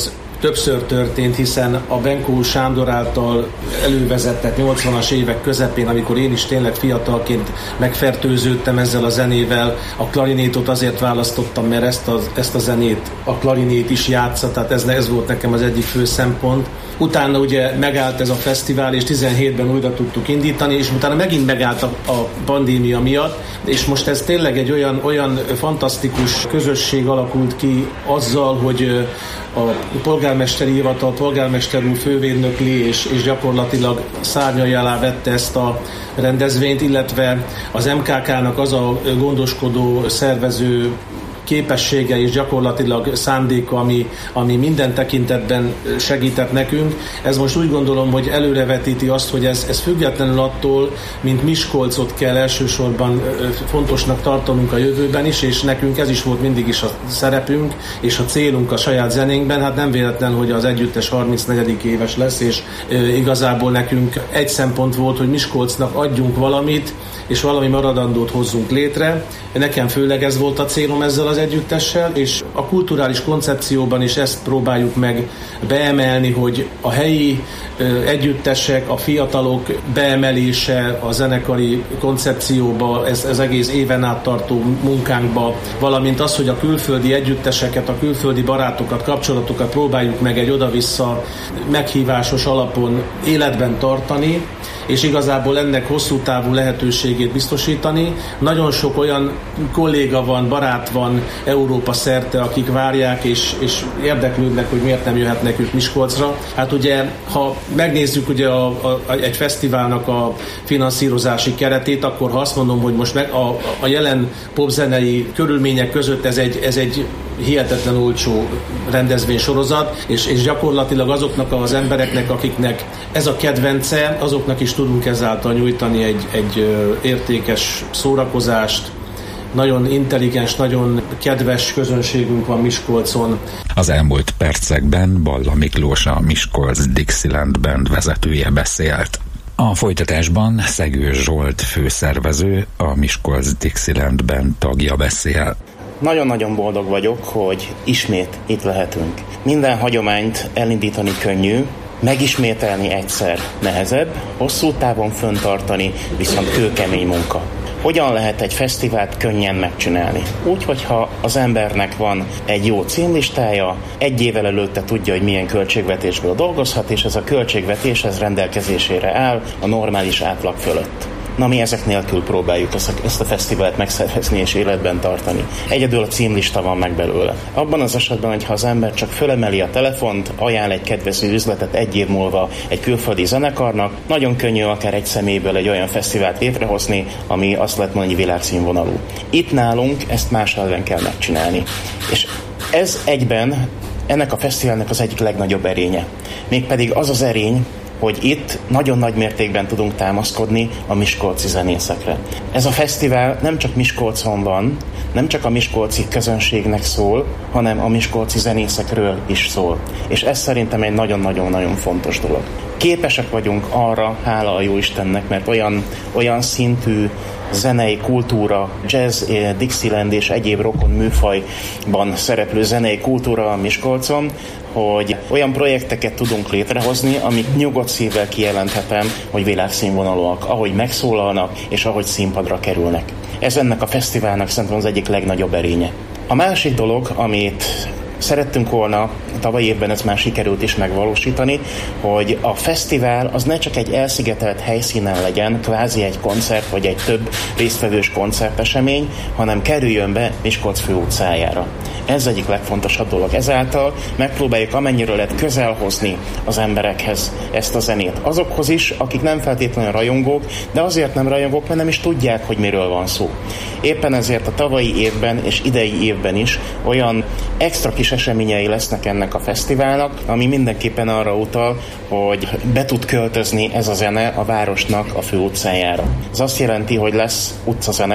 [SPEAKER 14] többször történt, hiszen a Benkó Sándor által elővezetett nyolcvanas évek közepén, amikor én is tényleg fiatalként megfertőződtem ezzel a zenével, a klarinétot azért választottam, mert ezt a, ezt a zenét a klarinét is játsza, tehát ez, ez volt nekem az egyik fő szempont. Utána ugye megállt ez a fesztivál, és tizenhétben újra tudtuk indítani, és utána megint megállt a, a pandémia miatt, és most ez tényleg egy olyan, olyan fantasztikus közösség alakult ki azzal, hogy a polgármesteri hivatal, polgármester úr fővédnökli, és, és gyakorlatilag szárnyai alá vette ezt a rendezvényt, illetve az em ká ká-nak az a gondoskodó, szervező képessége és gyakorlatilag szándéka, ami, ami minden tekintetben segített nekünk. Ez most úgy gondolom, hogy előrevetíti azt, hogy ez, ez függetlenül attól, mint Miskolcot kell elsősorban fontosnak tartanunk a jövőben is, és nekünk ez is volt mindig is a szerepünk, és a célunk a saját zenénkben. Hát nem véletlen, hogy az együttes harmincnegyedik éves lesz, és igazából nekünk egy szempont volt, hogy Miskolcnak adjunk valamit, és valami maradandót hozzunk létre. Nekem főleg ez volt a célom ezzel az együttessel, és a kulturális koncepcióban is ezt próbáljuk meg beemelni, hogy a helyi együttesek, a fiatalok beemelése a zenekari koncepcióba, ez, ez egész éven át tartó munkánkba, valamint az, hogy a külföldi együtteseket, a külföldi barátokat, kapcsolatokat próbáljuk meg egy oda-vissza meghívásos alapon életben tartani, és igazából ennek hosszú távú lehetőségét biztosítani. Nagyon sok olyan kolléga van, barát van Európa szerte, akik várják és, és érdeklődnek, hogy miért nem jöhetnek ők Miskolcra. Hát ugye, ha megnézzük ugye a, a, egy fesztiválnak a finanszírozási keretét, akkor ha azt mondom, hogy most meg a, a jelen popzenei körülmények között ez egy, ez egy hihetetlen olcsó rendezvénysorozat, és, és gyakorlatilag azoknak az embereknek, akiknek ez a kedvence, azoknak is tudunk ezáltal nyújtani egy, egy értékes szórakozást. Nagyon intelligens, nagyon kedves közönségünk van Miskolcon.
[SPEAKER 10] Az elmúlt percekben Balla Miklós, a Miskolc Dixieland Band vezetője beszélt. A folytatásban Szegő Zsolt főszervező, a Miskolc Dixieland Band tagja beszél.
[SPEAKER 15] Nagyon-nagyon boldog vagyok, hogy ismét itt lehetünk. Minden hagyományt elindítani könnyű, megismételni egyszer nehezebb, hosszú távon fenntartani viszont kőkemény munka. Hogyan lehet egy fesztivált könnyen megcsinálni? Úgy, hogyha az embernek van egy jó címlistája, egy évvel előtte tudja, hogy milyen költségvetésből dolgozhat, és ez a költségvetés ez rendelkezésére áll a normális átlag fölött. Na, mi ezek nélkül próbáljuk ezt a, ezt a fesztivált megszervezni és életben tartani. Egyedül a címlista van meg belőle. Abban az esetben, hogyha az ember csak fölemeli a telefont, ajánl egy kedvező üzletet egy év múlva egy külföldi zenekarnak, nagyon könnyű akár egy személyből egy olyan fesztivált létrehozni, ami azt lehet mondani világszínvonalú. Itt nálunk ezt más elven kell megcsinálni. És ez egyben ennek a fesztiválnak az egyik legnagyobb erénye. Mégpedig az az erény, hogy itt nagyon nagy mértékben tudunk támaszkodni a miskolci zenészekre. Ez a fesztivál nem csak Miskolcon van, nem csak a miskolci közönségnek szól, hanem a miskolci zenészekről is szól. És ez szerintem egy nagyon-nagyon-nagyon fontos dolog. Képesek vagyunk arra, hála a Jóistennek, mert olyan, olyan szintű zenei kultúra, jazz, Dixieland és egyéb rokon műfajban szereplő zenei kultúra a Miskolcon, hogy olyan projekteket tudunk létrehozni, amik nyugodt szívvel kijelenthetem, hogy világszínvonalúak, ahogy megszólalnak és ahogy színpadra kerülnek. Ez ennek a fesztiválnak szerintem az egyik legnagyobb erénye. A másik dolog, amit szerettünk volna, tavaly évben ez már sikerült is megvalósítani, hogy a fesztivál az ne csak egy elszigetelt helyszínen legyen, kvázi egy koncert, vagy egy több résztvevős koncertesemény, hanem kerüljön be Miskolc főutcájára. Ez egyik legfontosabb dolog. Ezáltal megpróbáljuk amennyire lehet közel hozni az emberekhez ezt a zenét. Azokhoz is, akik nem feltétlenül rajongók, de azért nem rajongók, mert nem is tudják, hogy miről van szó. Éppen ezért a tavalyi évben és idei évben is olyan extra kis eseményei lesznek ennek a fesztiválnak, ami mindenképpen arra utal, hogy be tud költözni ez a zene a városnak a főutcájára. Ez azt jelenti, hogy lesz utcazene,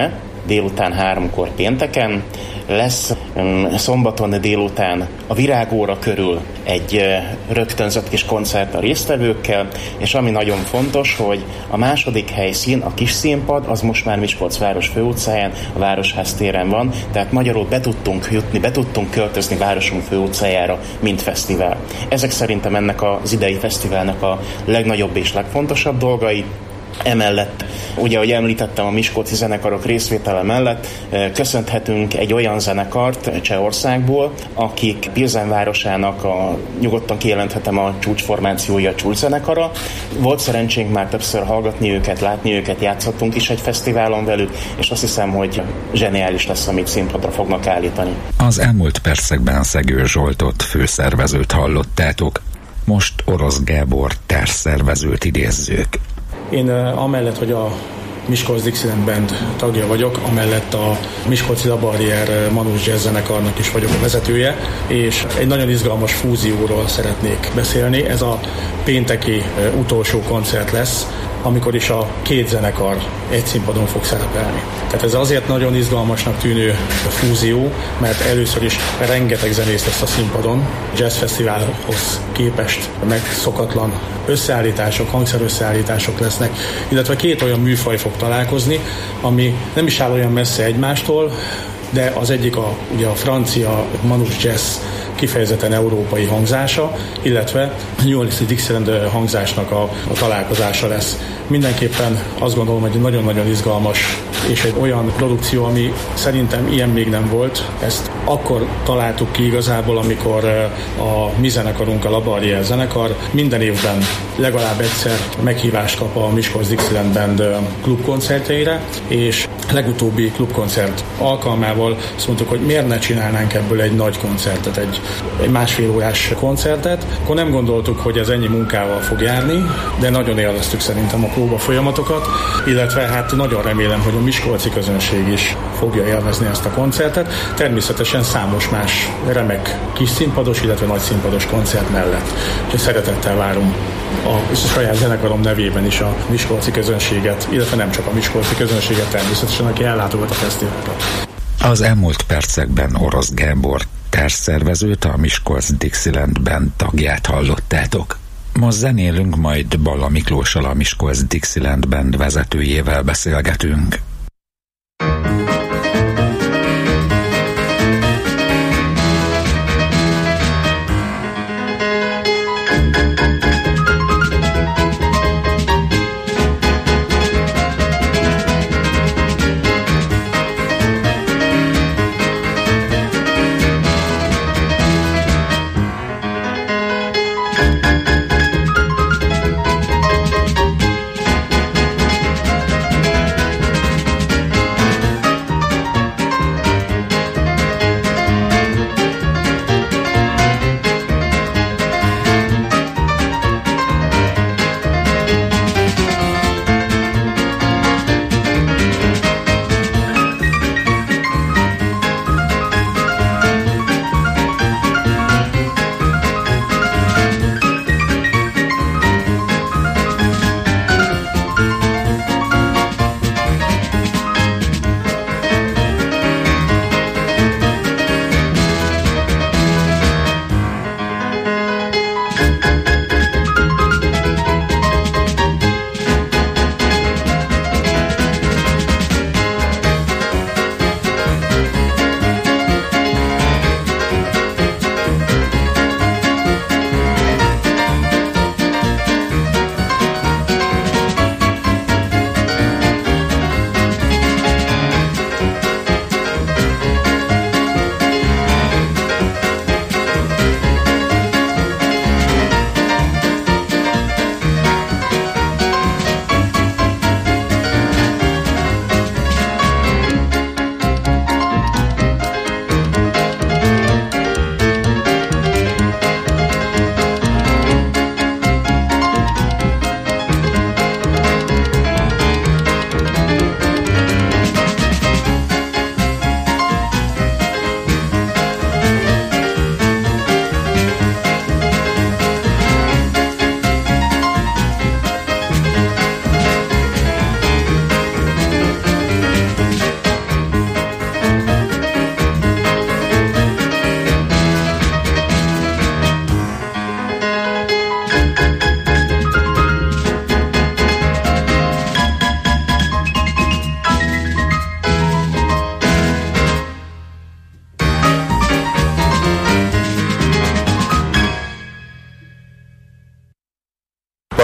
[SPEAKER 15] délután háromkor pénteken, lesz szombaton délután a virágóra körül egy rögtönzött kis koncert a résztvevőkkel, és ami nagyon fontos, hogy a második helyszín, a kis színpad, az most már Miskolc város főutcáján, a Városház téren van, tehát magyarul be tudtunk jutni, be tudtunk költözni városunk főutcájára, mint fesztivál. Ezek szerintem ennek az idei fesztiválnak a legnagyobb és legfontosabb dolgai. Emellett, ugye, ahogy említettem, a miskolci zenekarok részvétele mellett köszönhetünk egy olyan zenekart Csehországból, akik Pilzen városának a, nyugodtan kijelenthetem, a csúcsformációja, a csúcszenekara. Volt szerencsénk már többször hallgatni őket, látni őket, játszottunk is egy fesztiválon velük, és azt hiszem, hogy zseniális lesz, amit színpadra fognak állítani.
[SPEAKER 10] Az elmúlt percekben Szegő Zsoltot, főszervezőt hallottátok. Most Orosz Gábor társszervezőt idézzük.
[SPEAKER 14] Én amellett, hogy a Miskolc Dixieland Band tagja vagyok, amellett a Miskolci La Barrière Manus Jazz zenekarnak is vagyok a vezetője, és egy nagyon izgalmas fúzióról szeretnék beszélni. Ez a pénteki utolsó koncert lesz, amikor is a két zenekar egy színpadon fog szerepelni. Tehát ez azért nagyon izgalmasnak tűnő fúzió, mert először is rengeteg zenész lesz a színpadon, jazzfesztiválhoz képest megszokatlan összeállítások, hangszerösszeállítások lesznek, illetve két olyan műfaj fog találkozni, ami nem is áll olyan messze egymástól, de az egyik a, ugye a francia Manus Jazz kifejezetten európai hangzása, illetve a New Orleans Dixieland hangzásnak a, a találkozása lesz. Mindenképpen azt gondolom, hogy nagyon-nagyon izgalmas, és egy olyan produkció, ami szerintem ilyen még nem volt. Ezt akkor találtuk ki igazából, amikor a mi zenekarunk, a La Barrière zenekar minden évben legalább egyszer meghívást kap a Miskolc Dixieland Band klubkoncertjeire, és legutóbbi klubkoncert alkalmával azt mondtuk, hogy miért ne csinálnánk ebből egy nagy koncertet, egy, egy másfél órás koncertet. Akkor nem gondoltuk, hogy ez ennyi munkával fog járni, de nagyon élveztük szerintem a próba folyamatokat, illetve hát nagyon remélem, hogy a miskolci közönség is fogja élvezni ezt a koncertet. Természetesen számos más remek kis színpados, illetve nagy színpados koncert mellett. És szeretettel várom a saját zenekarom nevében is a miskolci közönséget, illetve nem csak a miskolci közönséget természetesen, aki ellátogat a fesztiválra.
[SPEAKER 10] Az elmúlt percekben Orosz Gábor társszervezőt, a Miskolc Dixieland Band tagját hallottátok. Most zenélünk, majd Balla Miklóssal, a Miskolc Dixieland Band vezetőjével beszélgetünk.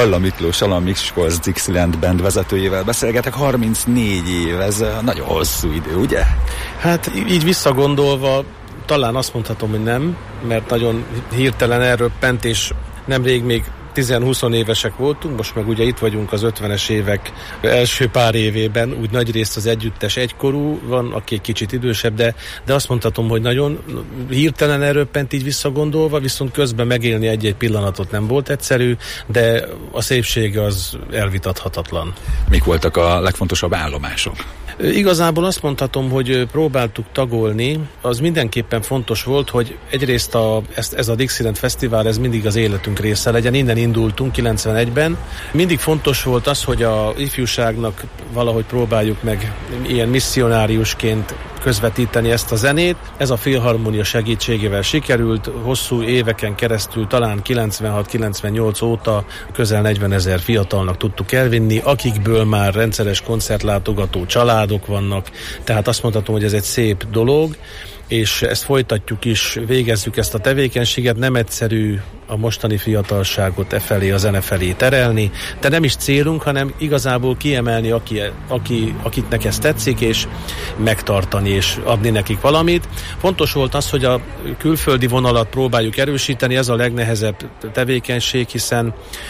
[SPEAKER 10] Balla Miklóssal, a Miskolc Dixieland Band vezetőjével beszélgetek. harmincnégy év, ez nagyon hosszú idő, ugye?
[SPEAKER 14] Hát így visszagondolva talán azt mondhatom, hogy nem, mert nagyon hirtelen elröppent, és nemrég még tíz-húsz évesek voltunk, most meg ugye itt vagyunk az ötvenes évek első pár évében, úgy nagy részt az együttes egykorú van, aki egy kicsit idősebb, de, de azt mondhatom, hogy nagyon hirtelen elröppent így visszagondolva, viszont közben megélni egy-egy pillanatot nem volt egyszerű, de a szépsége az elvitathatatlan.
[SPEAKER 10] Mik voltak a legfontosabb állomások?
[SPEAKER 14] Igazából azt mondhatom, hogy próbáltuk tagolni, az mindenképpen fontos volt, hogy egyrészt a, ez, ez a Dixieland Fesztivál, ez mindig az életünk része legyen, innen indultunk kilencvenegyben. Mindig fontos volt az, hogy a ifjúságnak valahogy próbáljuk meg ilyen misszionáriusként közvetíteni ezt a zenét. Ez a Filharmonia segítségével sikerült, hosszú éveken keresztül, talán kilencvenhat-kilencvennyolc óta közel negyvenezer fiatalnak tudtuk elvinni, akikből már rendszeres koncertlátogató családok vannak, tehát azt mondhatom, hogy ez egy szép dolog, és ezt folytatjuk is, végezzük ezt a tevékenységet, nem egyszerű a mostani fiatalságot e felé, a zene felé terelni, de nem is célunk, hanem igazából kiemelni, aki, aki, akiknek ez tetszik, és megtartani, és adni nekik valamit. Fontos volt az, hogy a külföldi vonalat próbáljuk erősíteni, ez a legnehezebb tevékenység, hiszen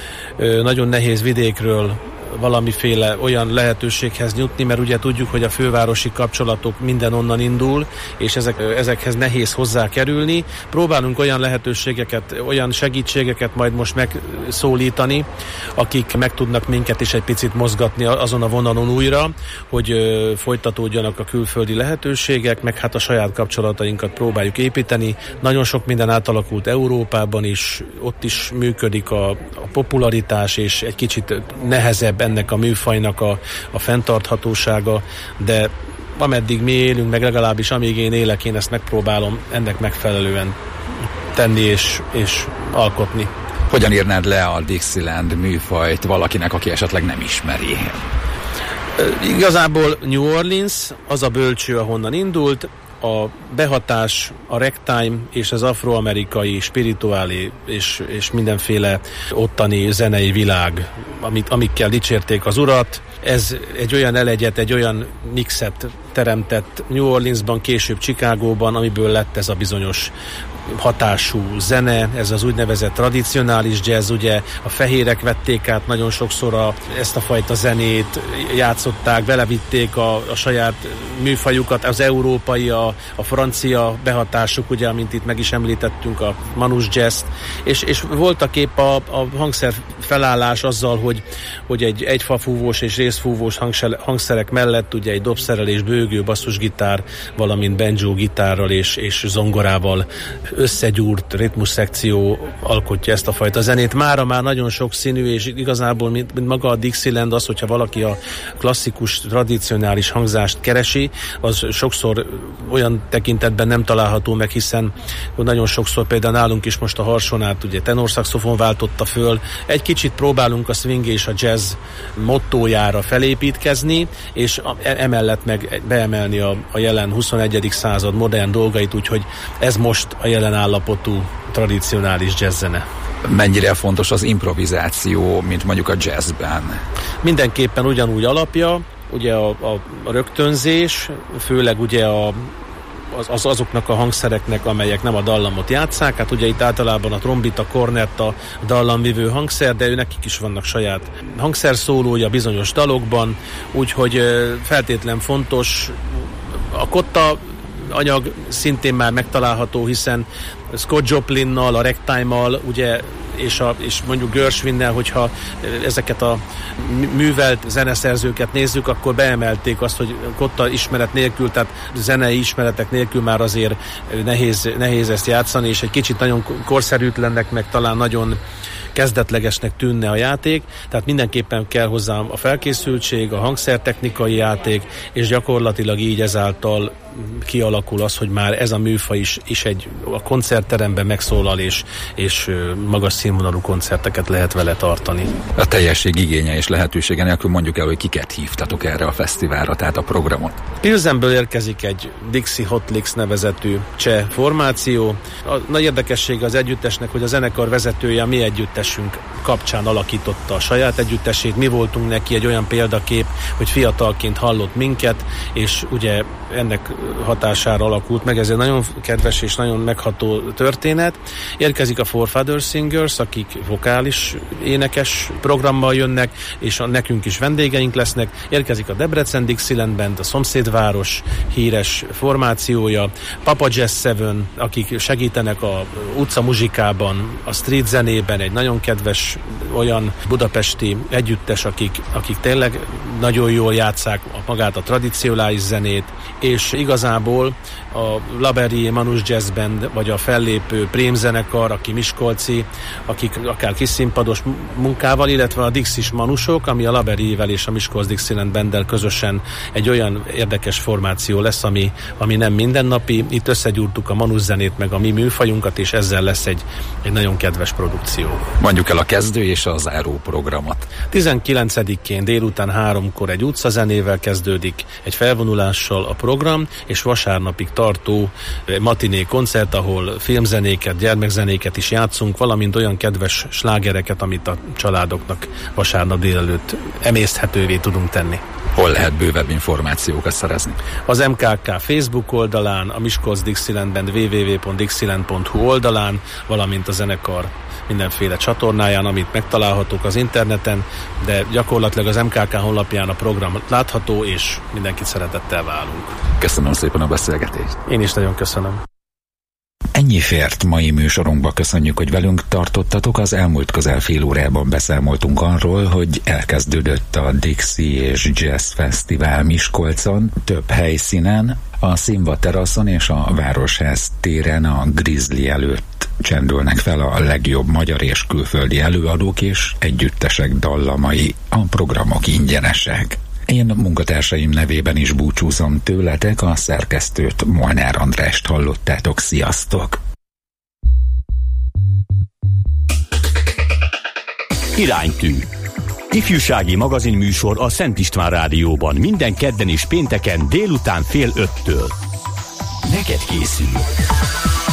[SPEAKER 14] nagyon nehéz vidékről valamiféle olyan lehetőséghez jutni, mert ugye tudjuk, hogy a fővárosi kapcsolatok minden onnan indul, és ezek, ezekhez nehéz hozzákerülni. Próbálunk olyan lehetőségeket, olyan segítségeket majd most megszólítani, akik meg tudnak minket is egy picit mozgatni azon a vonalon újra, hogy folytatódjanak a külföldi lehetőségek, meg hát a saját kapcsolatainkat próbáljuk építeni. Nagyon sok minden átalakult Európában is, ott is működik a, a popularitás, és egy kicsit nehezebb ennek a műfajnak a, a fenntarthatósága, de ameddig mi élünk, meg legalábbis amíg én élek, én ezt megpróbálom ennek megfelelően tenni és, és alkotni.
[SPEAKER 10] Hogyan írnád le a Dixieland műfajt valakinek, aki esetleg nem ismeri?
[SPEAKER 14] Igazából New Orleans az a bölcső, ahonnan indult, a behatás, a ragtime és az afroamerikai, spirituálé és, és mindenféle ottani zenei világ, amit, amikkel dicsérték az urat. Ez egy olyan elegyet, egy olyan mixet teremtett New Orleansban, később Chicagóban, amiből lett ez a bizonyos hatású zene, ez az úgynevezett tradicionális jazz, ugye a fehérek vették át nagyon sokszor a, ezt a fajta zenét, játszották, belevitték a, a saját műfajukat, az európai, a, a francia behatásuk, ugye, amint itt meg is említettünk, a manus jazz, és, és voltak épp a, a hangszer felállás azzal, hogy, hogy egy egyfafúvós és részfúvós hangszerek mellett ugye egy dobszerelés, bőgő, basszusgitár, valamint banjo gitárral és, és zongorával összegyúrt ritmusszekció alkotja ezt a fajta zenét. Mára már nagyon sok színű, és igazából, mint, mint maga a Dixieland, az, hogyha valaki a klasszikus, tradicionális hangzást keresi, az sokszor olyan tekintetben nem található meg, hiszen nagyon sokszor például nálunk is most a harsonát ugye tenorszaxofon váltotta föl. Egy kicsit próbálunk a swing és a jazz mottójára felépítkezni, és emellett meg beemelni a, a jelen huszonegyedik század modern dolgait, úgyhogy ez most a jelen állapotú tradicionális jazzzene.
[SPEAKER 10] Mennyire fontos az improvizáció, mint mondjuk a jazzben?
[SPEAKER 14] Mindenképpen ugyanúgy alapja, ugye a, a, a rögtönzés, főleg ugye a Az, az azoknak a hangszereknek, amelyek nem a dallamot játsszák. Hát ugye itt általában a trombita, kornetta, a dallamvivő hangszer, de ő nekik is vannak saját hangszerszólója bizonyos dalokban, úgyhogy feltétlen fontos. A kotta anyag szintén már megtalálható, hiszen Scott Joplinnal, a ragtime-mal, ugye, és, a, és mondjuk Gershwinnel, hogyha ezeket a művelt zeneszerzőket nézzük, akkor beemelték azt, hogy kotta ismeret nélkül, tehát zenei ismeretek nélkül már azért nehéz, nehéz ezt játszani, és egy kicsit nagyon korszerűtlennek, meg talán nagyon kezdetlegesnek tűnne a játék, tehát mindenképpen kell hozzá a felkészültség, a hangszertechnikai játék, és gyakorlatilag így ezáltal kialakul az, hogy már ez a műfaj is, is egy a koncert koncertteremben megszólal, és, és magas színvonalú koncerteket lehet vele tartani.
[SPEAKER 10] A teljesség igénye és lehetősége nélkül mondjuk el, hogy kiket hívtatok erre a fesztiválra, tehát a programot.
[SPEAKER 14] Pilsenből érkezik egy Dixie Hot Licks nevezetű cseh formáció. A nagy érdekessége az együttesnek, hogy a zenekar vezetője a mi együttesünk kapcsán alakította a saját együttesét. Mi voltunk neki egy olyan példakép, hogy fiatalként hallott minket, és ugye ennek hatására alakult meg. Ez egy nagyon kedves és nagyon megható történet. Érkezik a Forefather Singers, akik vokális énekes programmal jönnek, és a, nekünk is vendégeink lesznek. Érkezik a Debrecen Dixieland Band, a szomszédváros híres formációja, Papa Jazz Seven, akik segítenek a utca muzsikában, a street zenében, egy nagyon kedves olyan budapesti együttes, akik, akik tényleg nagyon jól játsszák magát a tradicionális zenét, és igazából a Laberi Manus Jazz Band, vagy a fellépő Prém zenekar, aki miskolci, akik akár kis színpados munkával, illetve a Dixis Manusok, ami a Laberivel és a Miskolc Dixieland Banddel közösen egy olyan érdekes formáció lesz, ami, ami nem mindennapi. Itt összegyúrtuk a Manus zenét, meg a mi műfajunkat, és ezzel lesz egy, egy nagyon kedves produkció.
[SPEAKER 10] Mondjuk el a kezdő és a záró programot.
[SPEAKER 14] tizenkilencedikén délután háromkor egy utcazenével kezdődik, egy felvonulással a program, és vasárnapig tartó matiné koncert, ahol filmzenéket, gyermekzenéket is játszunk, valamint olyan kedves slágereket, amit a családoknak vasárnap délelőtt emészthetővé tudunk tenni.
[SPEAKER 10] Hol lehet bővebb információkat szerezni?
[SPEAKER 14] Az em ká ká Facebook oldalán, a Miskolc Dixieland Band double-u double-u double-u pont dixieland pont hu oldalán, valamint a zenekar mindenféle csatornáján, amit megtalálhatók az interneten, de gyakorlatilag az em ká ká honlapján a program látható, és mindenkit szeretettel várunk.
[SPEAKER 10] Köszönöm szépen a beszélgetést.
[SPEAKER 14] Én is nagyon köszönöm.
[SPEAKER 10] Ennyi fért mai műsorunkba, köszönjük, hogy velünk tartottatok. Az elmúlt közel fél órában beszámoltunk arról, hogy elkezdődött a Dixie és Jazz Fesztivál Miskolcon, több helyszínen, a Színva teraszon és a Városház téren a Grizzly előtt csendülnek fel a legjobb magyar és külföldi előadók és együttesek dallamai. A programok ingyenesek. Én munkatársaim nevében is búcsúzom tőletek, a szerkesztőt, Molnár Andrást hallottátok, sziasztok!
[SPEAKER 9] Iránytű. Ifjúsági magazinműsor a Szent István Rádióban minden kedden és pénteken délután fél öttől. Neked készül.